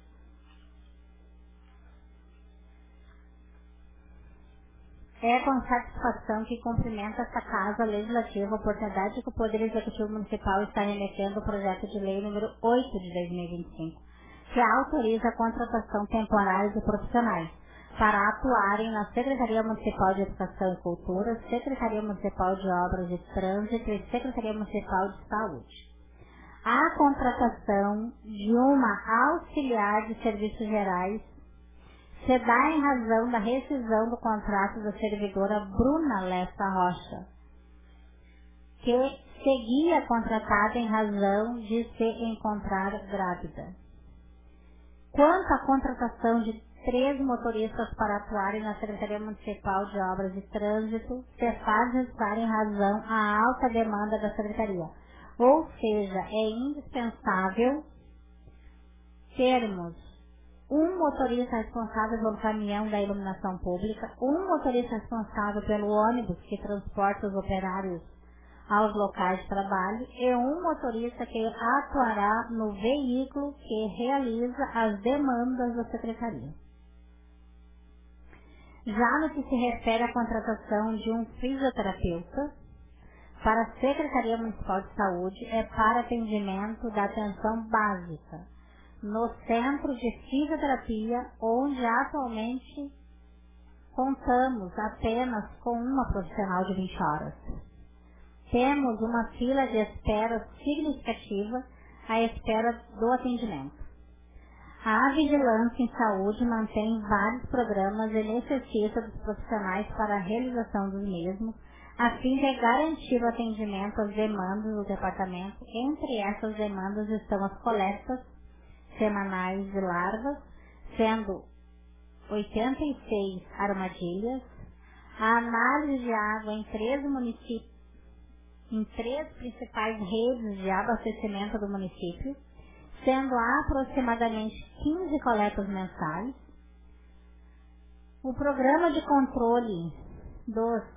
É com satisfação que cumprimenta esta Casa Legislativa a oportunidade que o Poder Executivo Municipal está remetendo o projeto de lei número 8 de 2025, que autoriza a contratação temporária de profissionais para atuarem na Secretaria Municipal de Educação e Cultura, Secretaria Municipal de Obras e Trânsito e Secretaria Municipal de Saúde. A contratação de uma auxiliar de serviços gerais se dá em razão da rescisão do contrato da servidora Bruna Lessa Rocha, que seguia contratada em razão de se encontrar grávida. Quanto à contratação de 3 motoristas para atuarem na Secretaria Municipal de Obras e Trânsito, se faz restar em razão à alta demanda da Secretaria. Ou seja, é indispensável termos um motorista responsável pelo caminhão da iluminação pública, um motorista responsável pelo ônibus que transporta os operários aos locais de trabalho e um motorista que atuará no veículo que realiza as demandas da Secretaria. Já no que se refere à contratação de um fisioterapeuta, para a Secretaria Municipal de Saúde é para atendimento da atenção básica no Centro de Fisioterapia, onde atualmente contamos apenas com uma profissional de 20 horas. Temos uma fila de espera significativa à espera do atendimento. A Vigilância em Saúde mantém vários programas e necessita dos profissionais para a realização dos mesmos, a fim de garantir o atendimento às demandas do departamento. Entre essas demandas estão as coletas semanais de larvas, sendo 86 armadilhas, a análise de água em 3 municípios, em 3 principais redes de abastecimento do município, sendo aproximadamente 15 coletas mensais, o programa de controle dos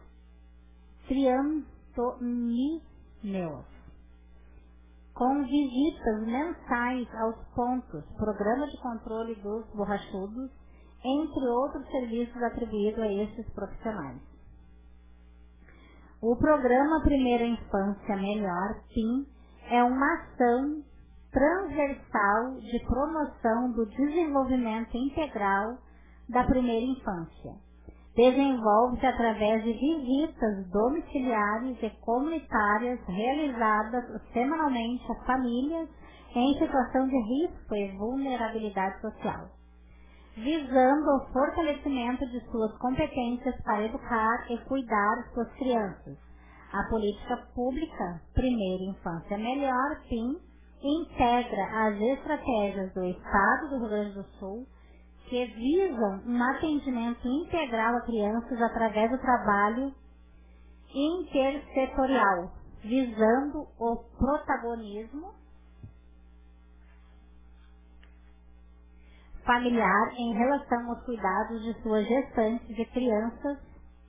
triantoníneos, com visitas mensais aos pontos, programa de controle dos borrachudos, entre outros serviços atribuídos a esses profissionais. O programa Primeira Infância Melhor, PIM, é uma ação transversal de promoção do desenvolvimento integral da primeira infância. Desenvolve-se através de visitas domiciliares e comunitárias realizadas semanalmente a famílias em situação de risco e vulnerabilidade social, visando o fortalecimento de suas competências para educar e cuidar suas crianças. A política pública Primeira Infância Melhor, PIM, integra as estratégias do Estado do Rio Grande do Sul que visam um atendimento integral a crianças através do trabalho intersetorial, visando o protagonismo familiar em relação aos cuidados de suas gestantes e crianças,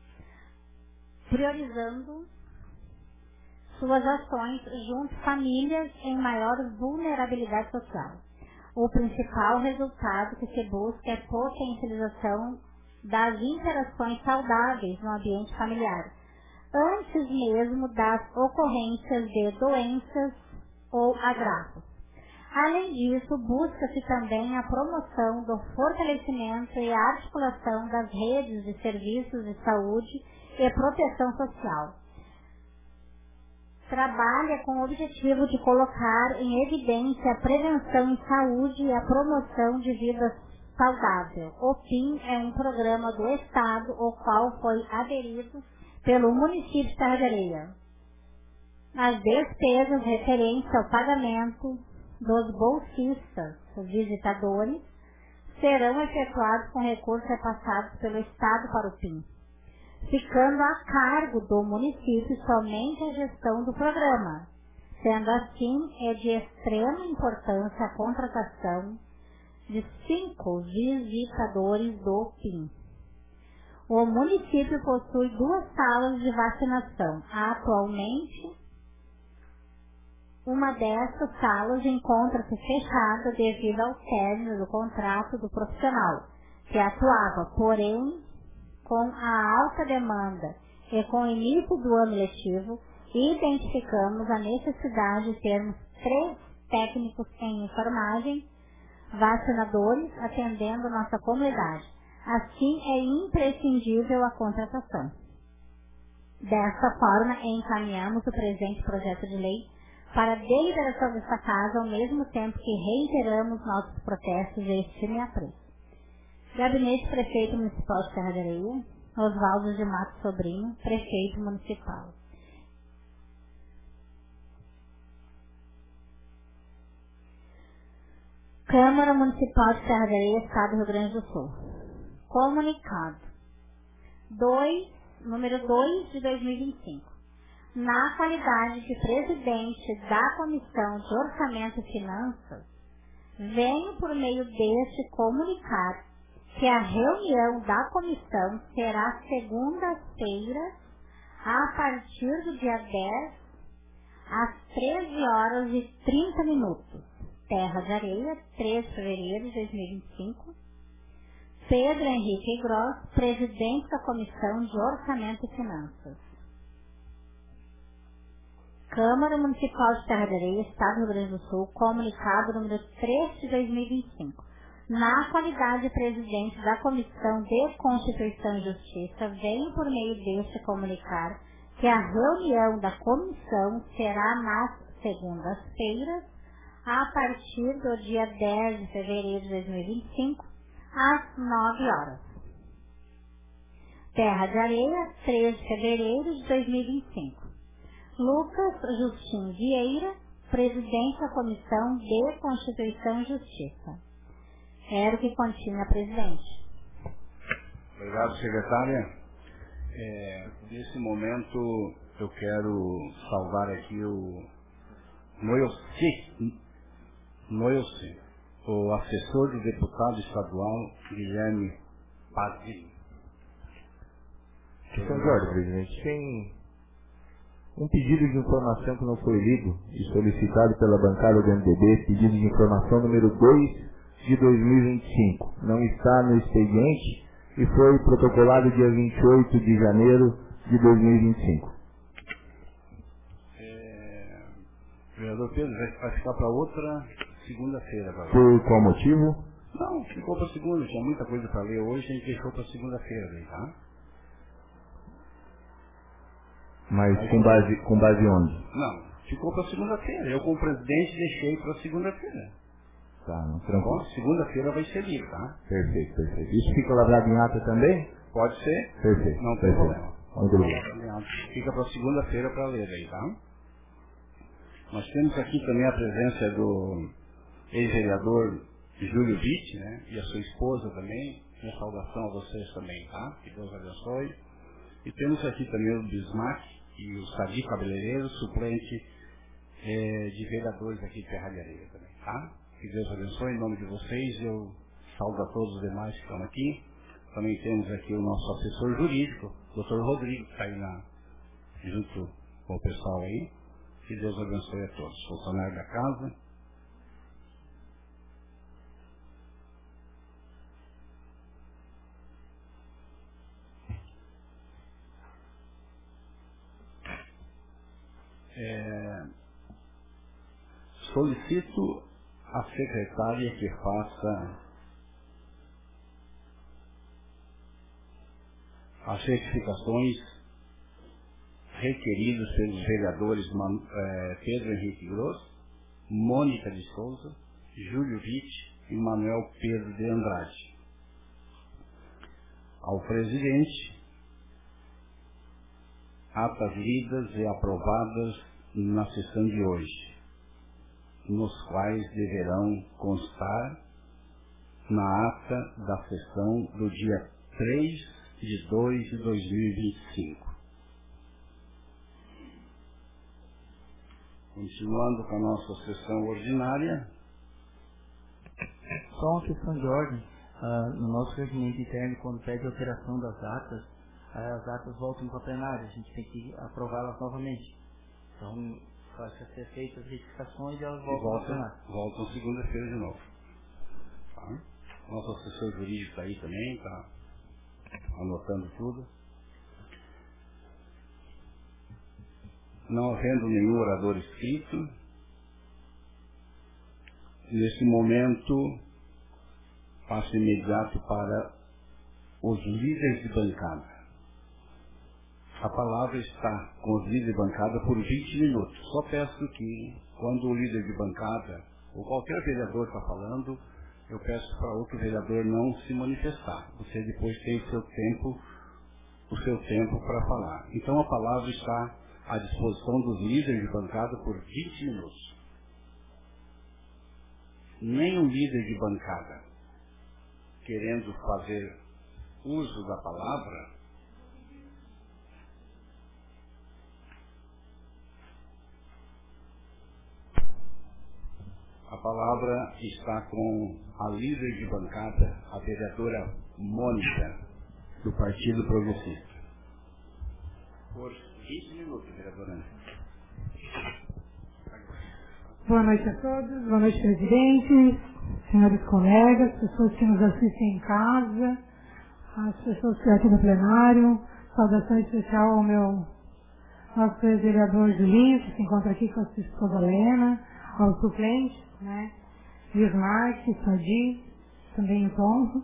priorizando suas ações junto a famílias em maior vulnerabilidade social. O principal resultado que se busca é a potencialização das interações saudáveis no ambiente familiar, antes mesmo das ocorrências de doenças ou agravos. Além disso, busca-se também a promoção do fortalecimento e a articulação das redes de serviços de saúde e proteção social. Trabalha com o objetivo de colocar em evidência a prevenção em saúde e a promoção de vida saudável. O PIM é um programa do Estado, o qual foi aderido pelo município de Serra de Areia. As despesas referentes ao pagamento dos bolsistas visitadores serão efetuados com recursos repassados pelo Estado para o PIN, ficando a cargo do município somente a gestão do programa. Sendo assim, é de extrema importância a contratação de 5 visitadores do PIN. O município possui 2 salas de vacinação. Atualmente, uma dessas salas encontra-se fechada devido ao término do contrato do profissional, que atuava, porém, com a alta demanda e com o início do ano letivo, identificamos a necessidade de termos 3 técnicos em enfermagem, vacinadores, atendendo nossa comunidade. Assim, é imprescindível a contratação. Dessa forma, encaminhamos o presente projeto de lei para a deliberação desta Casa, ao mesmo tempo que reiteramos nossos protestos de estima e apreço. Gabinete Prefeito Municipal de Serra de Areia, Oswaldo de Mato Sobrinho, Prefeito Municipal. Câmara Municipal de Serra de Areia, Estado do Rio Grande do Sul. Comunicado. Número 2 de 2025. Na qualidade de presidente da Comissão de Orçamento e Finanças, venho por meio deste comunicar que a reunião da comissão será segunda-feira, a partir do dia 10, às 13h30. Terra de Areia, 3 de fevereiro de 2025. Pedro Henrique Gross, presidente da Comissão de Orçamento e Finanças. Câmara Municipal de Serra de Areia, Estado do Rio Grande do Sul, comunicado número 3 de 2025. Na qualidade de presidente da Comissão de Constituição e Justiça, venho por meio deste comunicar que a reunião da comissão será nas segundas-feiras, a partir do dia 10 de fevereiro de 2025, às 9h. Terra de Areia, 3 de fevereiro de 2025. Lucas Justin Vieira, presidente da Comissão de Constituição e Justiça. Era o que continha, presidente. Obrigado, secretária. Nesse momento, eu quero saudar aqui o Noelce, o assessor do deputado estadual Guilherme Padilha. São Jorge, presidente, tem um pedido de informação que não foi lido e solicitado pela bancada do MDB, pedido de informação número 2 de 2025. Não está no expediente e foi protocolado dia 28 de janeiro de 2025. Vereador Pedro, vai ficar para outra segunda-feira. Por qual motivo? Não, ficou para segunda, tinha muita coisa para ler hoje, a gente deixou para segunda-feira, tá? Mas com base onde? Não, ficou para segunda-feira. Eu, como presidente, deixei para segunda-feira. Tá, não, tranquilo. Segunda-feira vai ser livre, tá? Perfeito, perfeito. Isso fica lavrado em ata também? Pode ser. Perfeito. Não tem problema. Muito obrigado. Fica para segunda-feira para ler aí, tá? Nós temos aqui também a presença do ex-vereador Júlio Witt, né? E a sua esposa também. Minha saudação a vocês também, tá? Que Deus abençoe. E temos aqui também o Bismarck e o Sadi Cabeleireiro, suplente de vereadores aqui de Terra de Areia também, tá? Que Deus abençoe em nome de vocês. Eu saúdo a todos os demais que estão aqui. Também temos aqui o nosso assessor jurídico, Dr. Rodrigo, que está aí junto com o pessoal aí. Que Deus abençoe a todos. Funcionário da casa. Solicito a secretária que faça as retificações requeridas pelos vereadores Pedro Henrique Gross, Mônica de Souza, Júlio Witt e Manuel Pedro de Andrade. Ao presidente, atas lidas e aprovadas na sessão de hoje, nos quais deverão constar na ata da sessão do dia 3/2/2025. Continuando com a nossa sessão ordinária. Só uma questão de ordem. No nosso regimento interno, quando pede alteração das atas, as atas voltam para a plenária. A gente tem que aprová-las novamente. Então, vai ser feitas as retificações e elas voltam para a plenária. Voltam segunda-feira de novo. Tá? Nosso assessor jurídico está aí também, está anotando tudo. Não havendo nenhum orador inscrito, nesse momento passo imediato para os líderes de bancada. A palavra está com os líderes de bancada por 20 minutos. Só peço que, quando o líder de bancada, ou qualquer vereador está falando, eu peço para outro vereador não se manifestar. Você depois tem o seu tempo para falar. Então a palavra está à disposição dos líderes de bancada por 20 minutos. Nem um líder de bancada querendo fazer uso da palavra, a palavra está com a líder de bancada, a vereadora Mônica, do Partido Progressista. Por 20 minutos, vereadora. Boa noite a todos, boa noite, presidente, senhores colegas, pessoas que nos assistem em casa, as pessoas que estão aqui no plenário. Saudação especial ao meu nosso vereador Julinho, que se encontra aqui com a sua esposa Lena, aos suplentes, né? Bismarck, Sadi, também em ponto.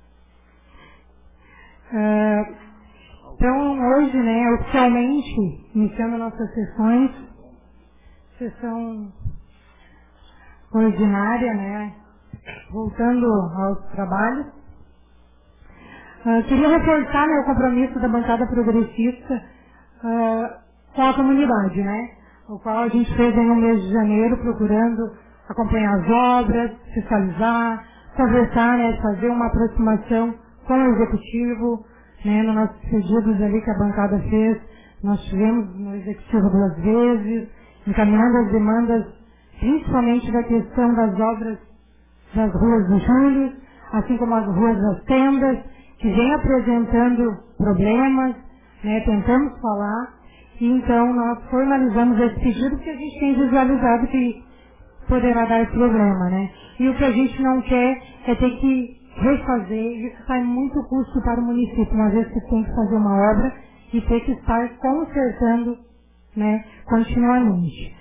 Então, hoje, né, oficialmente, iniciando nossas sessões, sessão ordinária, né, voltando aos trabalhos. Queria reforçar, né, o compromisso da bancada progressista com a comunidade, né, o qual a gente fez no mês de janeiro, procurando acompanhar as obras, fiscalizar, conversar, né, fazer uma aproximação com o executivo, né, nos nossos pedidos ali que a bancada fez. Nós tivemos no executivo 2 vezes, encaminhando as demandas, principalmente da questão das obras das ruas do Júlio, assim como as ruas das tendas, que vem apresentando problemas, né, tentamos falar, e então nós formalizamos esse pedido porque a gente tem visualizado que poderá dar problema, né? E o que a gente não quer é ter que refazer, isso sai muito custo para o município, uma vez que tem que fazer uma obra e ter que estar consertando, né, continuamente.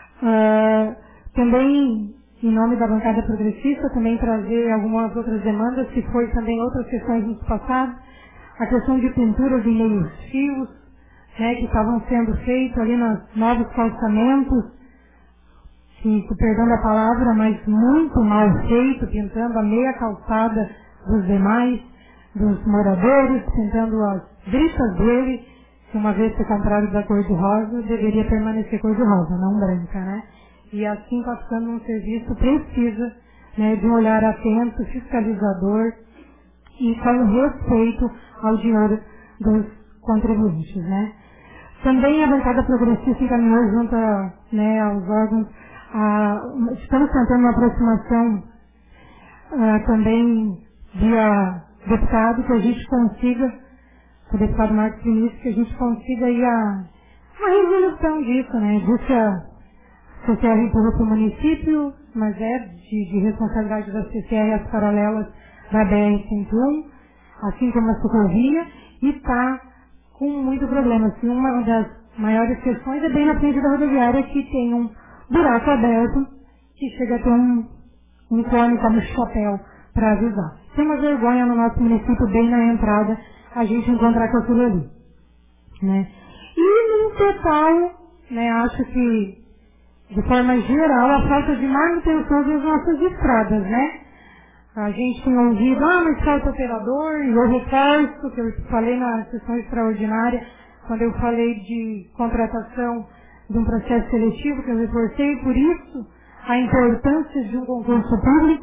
Também, em nome da bancada progressista, também trazer algumas outras demandas, que foi também outras questões no passado, a questão de pinturas em meios fios, né, que estavam sendo feitos ali nos novos calçamentos, que, perdão da palavra, mas muito mal feito, pintando a meia calçada dos demais, dos moradores, pintando as britas dele, que uma vez que compraram da cor de rosa, deveria permanecer cor de rosa, não branca, né? E assim, passando um serviço, precisa, né, de um olhar atento, fiscalizador e com respeito ao dinheiro dos contribuintes, né? Também a bancada progressista encaminhou junto a, né, aos órgãos, estamos tentando uma aproximação também via deputado, que a gente consiga, o deputado Marcos Vinícius, que a gente consiga aí uma resolução disso, né? Diz que a CCR empurrou para o município, mas é de responsabilidade da CCR as paralelas da BR-101, assim como a Socorria, e está com muito problema. Assim, uma das maiores questões é bem na frente da rodoviária, que tem um buraco aberto, que chega a ter um cone como chapéu para avisar. Tem uma vergonha no nosso município, bem na entrada, a gente encontrar com aquilo ali, né? E, no total, né, acho que, de forma geral, a falta de manutenção das nossas estradas, né? A gente tem ouvido, mas falta operador, e eu reforço, que eu falei na sessão extraordinária, quando eu falei de contratação de um processo seletivo, que eu reforcei, por isso a importância de um concurso público,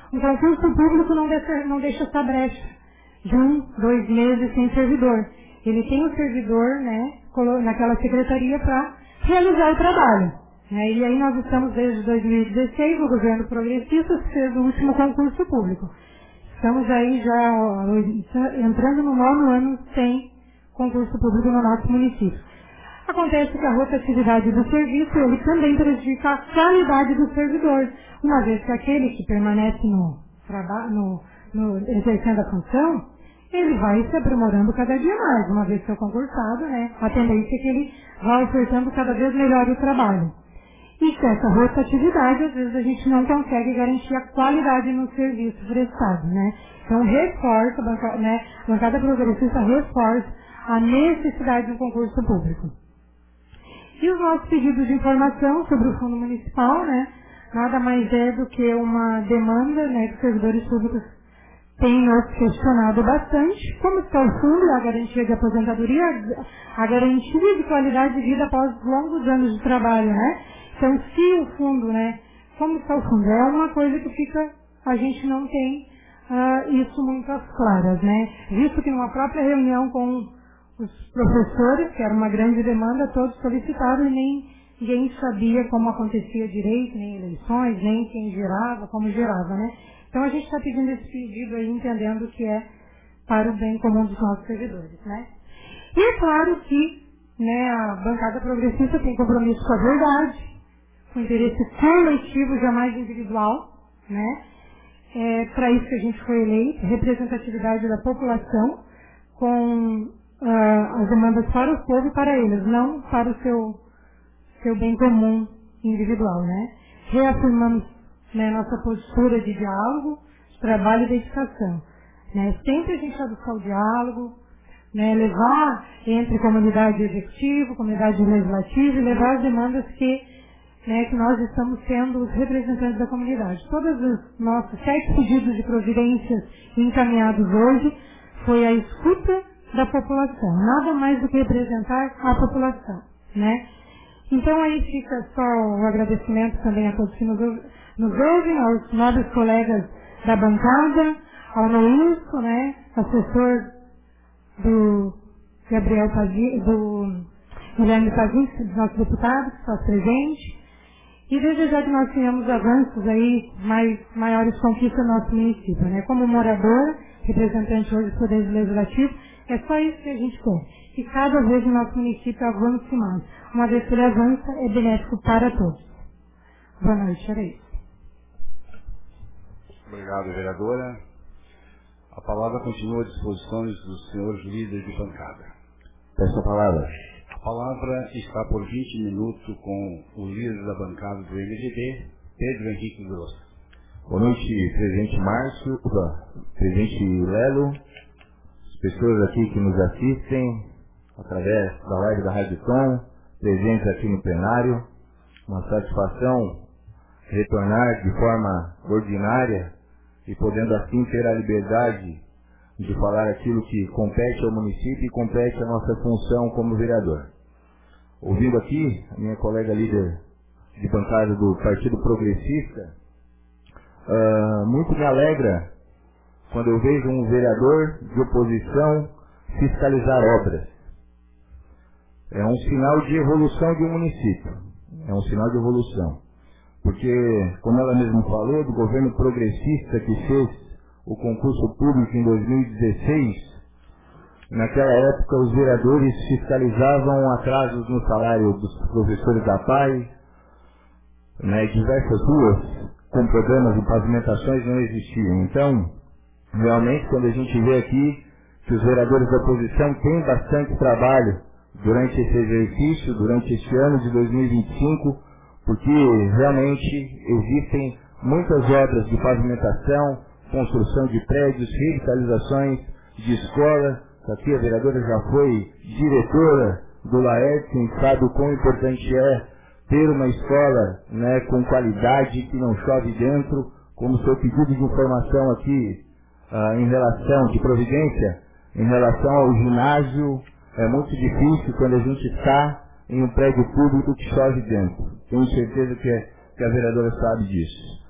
um concurso público não deixa essa brecha de 1, 2 meses sem servidor. Ele tem o servidor, né, naquela secretaria para realizar o trabalho. Né? E aí nós estamos desde 2016, o governo progressista fez o último concurso público. Estamos aí já entrando no 9º ano sem concurso público no nosso município. Acontece que a rotatividade do serviço, ele também prejudica a qualidade do servidor, uma vez que aquele que permanece exercendo a função, ele vai se aprimorando cada dia mais, uma vez que é concursado, né? A tendência é que ele vai ofertando cada vez melhor o trabalho. E com essa rotatividade, às vezes a gente não consegue garantir a qualidade no serviço prestado, né? Então reforça, a bancada progressista reforça a necessidade de um concurso público. E os nossos pedidos de informação sobre o fundo municipal, né? Nada mais é do que uma demanda, né, que os servidores públicos têm nos questionado bastante. Como está o fundo, a garantia de aposentadoria, a garantia de qualidade de vida após longos anos de trabalho, né? Então, se o fundo, né, como está o fundo? É uma coisa que a gente não tem isso muito às claras, né? Visto que numa própria reunião com os professores, que era uma grande demanda, todos solicitaram e ninguém sabia como acontecia direito, nem eleições, nem quem gerava, como gerava, né? Então a gente está pedindo esse pedido aí, entendendo que é para o bem comum dos nossos servidores, né? E é claro que, né, a bancada progressista tem compromisso com a verdade, com o interesse coletivo, jamais individual, né? É para isso que a gente foi eleito, representatividade da população, com as demandas para o povo e para eles, não para o seu bem comum individual, né? Reafirmamos, né, nossa postura de diálogo, de trabalho e dedicação, né? Sempre a gente vai buscar o diálogo, né, levar entre comunidade executiva, comunidade legislativa e levar as demandas que nós estamos sendo os representantes da comunidade. Todos os nossos 7 pedidos de providências encaminhados hoje foi a escuta da população, nada mais do que representar a população, né? Então aí fica só o agradecimento também a todos que nos ouvem, aos nobres colegas da bancada, ao Noilson, né, assessor do Gabriel Pazin, do Guilherme Pazin, nosso deputado, que está presente, e desejar que nós tenhamos avanços aí, maiores conquistas no nosso município, né? Como morador, representante hoje do Poder Legislativo, é só isso que a gente quer, que cada vez o nosso município avance mais. Uma vez que ele avança, é benéfico para todos. Boa noite, era isso. Obrigado, vereadora. A palavra continua à disposição dos senhores líderes de bancada. Peço a palavra. A palavra está por 20 minutos com o líder da bancada do MDB, Pedro Henrique Grosso. Boa noite, presidente Márcio, presidente Lelo, as pessoas aqui que nos assistem através da live da Rádio Tom, presentes aqui no plenário. Uma satisfação retornar de forma ordinária e podendo assim ter a liberdade de falar aquilo que compete ao município e compete à nossa função como vereador. Ouvindo aqui a minha colega líder de bancada do Partido Progressista, muito me alegra quando eu vejo um vereador de oposição fiscalizar obras. É um sinal de evolução de um município. É um sinal de evolução. Porque, como ela mesma falou, do governo progressista que fez o concurso público em 2016, naquela época os vereadores fiscalizavam atrasos no salário dos professores da PAI, né, diversas ruas com problemas de pavimentações não existiam. Então, realmente, quando a gente vê aqui que os vereadores da oposição têm bastante trabalho durante esse exercício, durante este ano de 2025, porque realmente existem muitas obras de pavimentação, construção de prédios, revitalizações de escola. Aqui a vereadora já foi diretora do Laerte e sabe o quão importante é ter uma escola, né, com qualidade, que não chove dentro, como o seu pedido de informação aqui em relação de providência, em relação ao ginásio. É muito difícil quando a gente está em um prédio público que chove dentro. Tenho certeza que a vereadora sabe disso.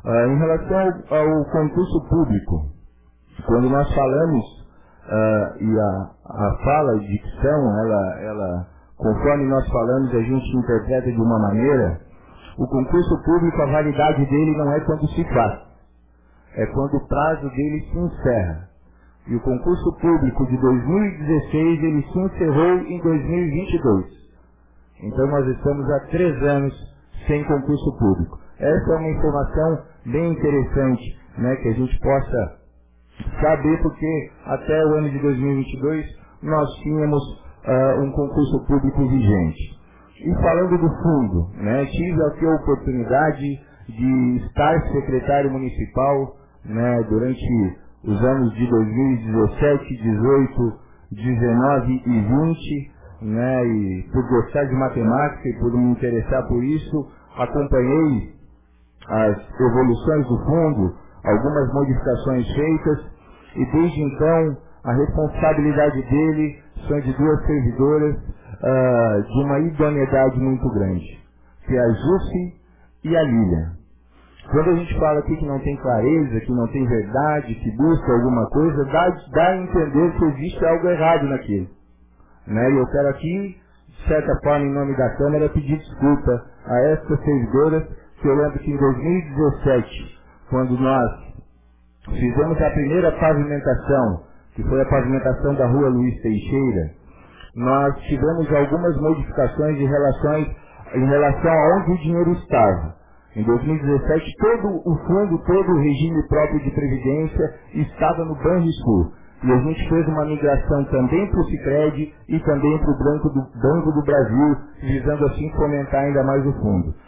Em relação ao concurso público, quando nós falamos, e a fala, a dicção, ela, conforme nós falamos, a gente interpreta de uma maneira, o concurso público, a validade dele não é quando se faz, é quando o prazo dele se encerra. E o concurso público de 2016, ele se encerrou em 2022. Então nós estamos há 3 anos sem concurso público. Essa é uma informação bem interessante, né, que a gente possa saber, porque até o ano de 2022 nós tínhamos um concurso público vigente. E falando do fundo, né, tive aqui a oportunidade de estar secretário municipal, né, durante os anos de 2017, 18, 19 e 20, né, e por gostar de matemática e por me interessar por isso, acompanhei as evoluções do fundo, algumas modificações feitas, e desde então a responsabilidade dele são de 2 servidoras de uma idoneidade muito grande, que é a Jusce e a Lília. Quando a gente fala aqui que não tem clareza, que não tem verdade, que busca alguma coisa, dá a entender que existe algo errado naquilo. Né? E eu quero aqui, de certa forma, em nome da Câmara, pedir desculpa a estas servidoras, que eu lembro que em 2017, quando nós fizemos a primeira pavimentação, que foi a pavimentação da rua Luiz Teixeira, nós tivemos algumas modificações em relação a onde o dinheiro estava. Em 2017, todo o fundo, todo o regime próprio de previdência estava no Banrisul. E a gente fez uma migração também para o Sicredi e também para o Banco do Brasil, visando assim fomentar ainda mais o fundo.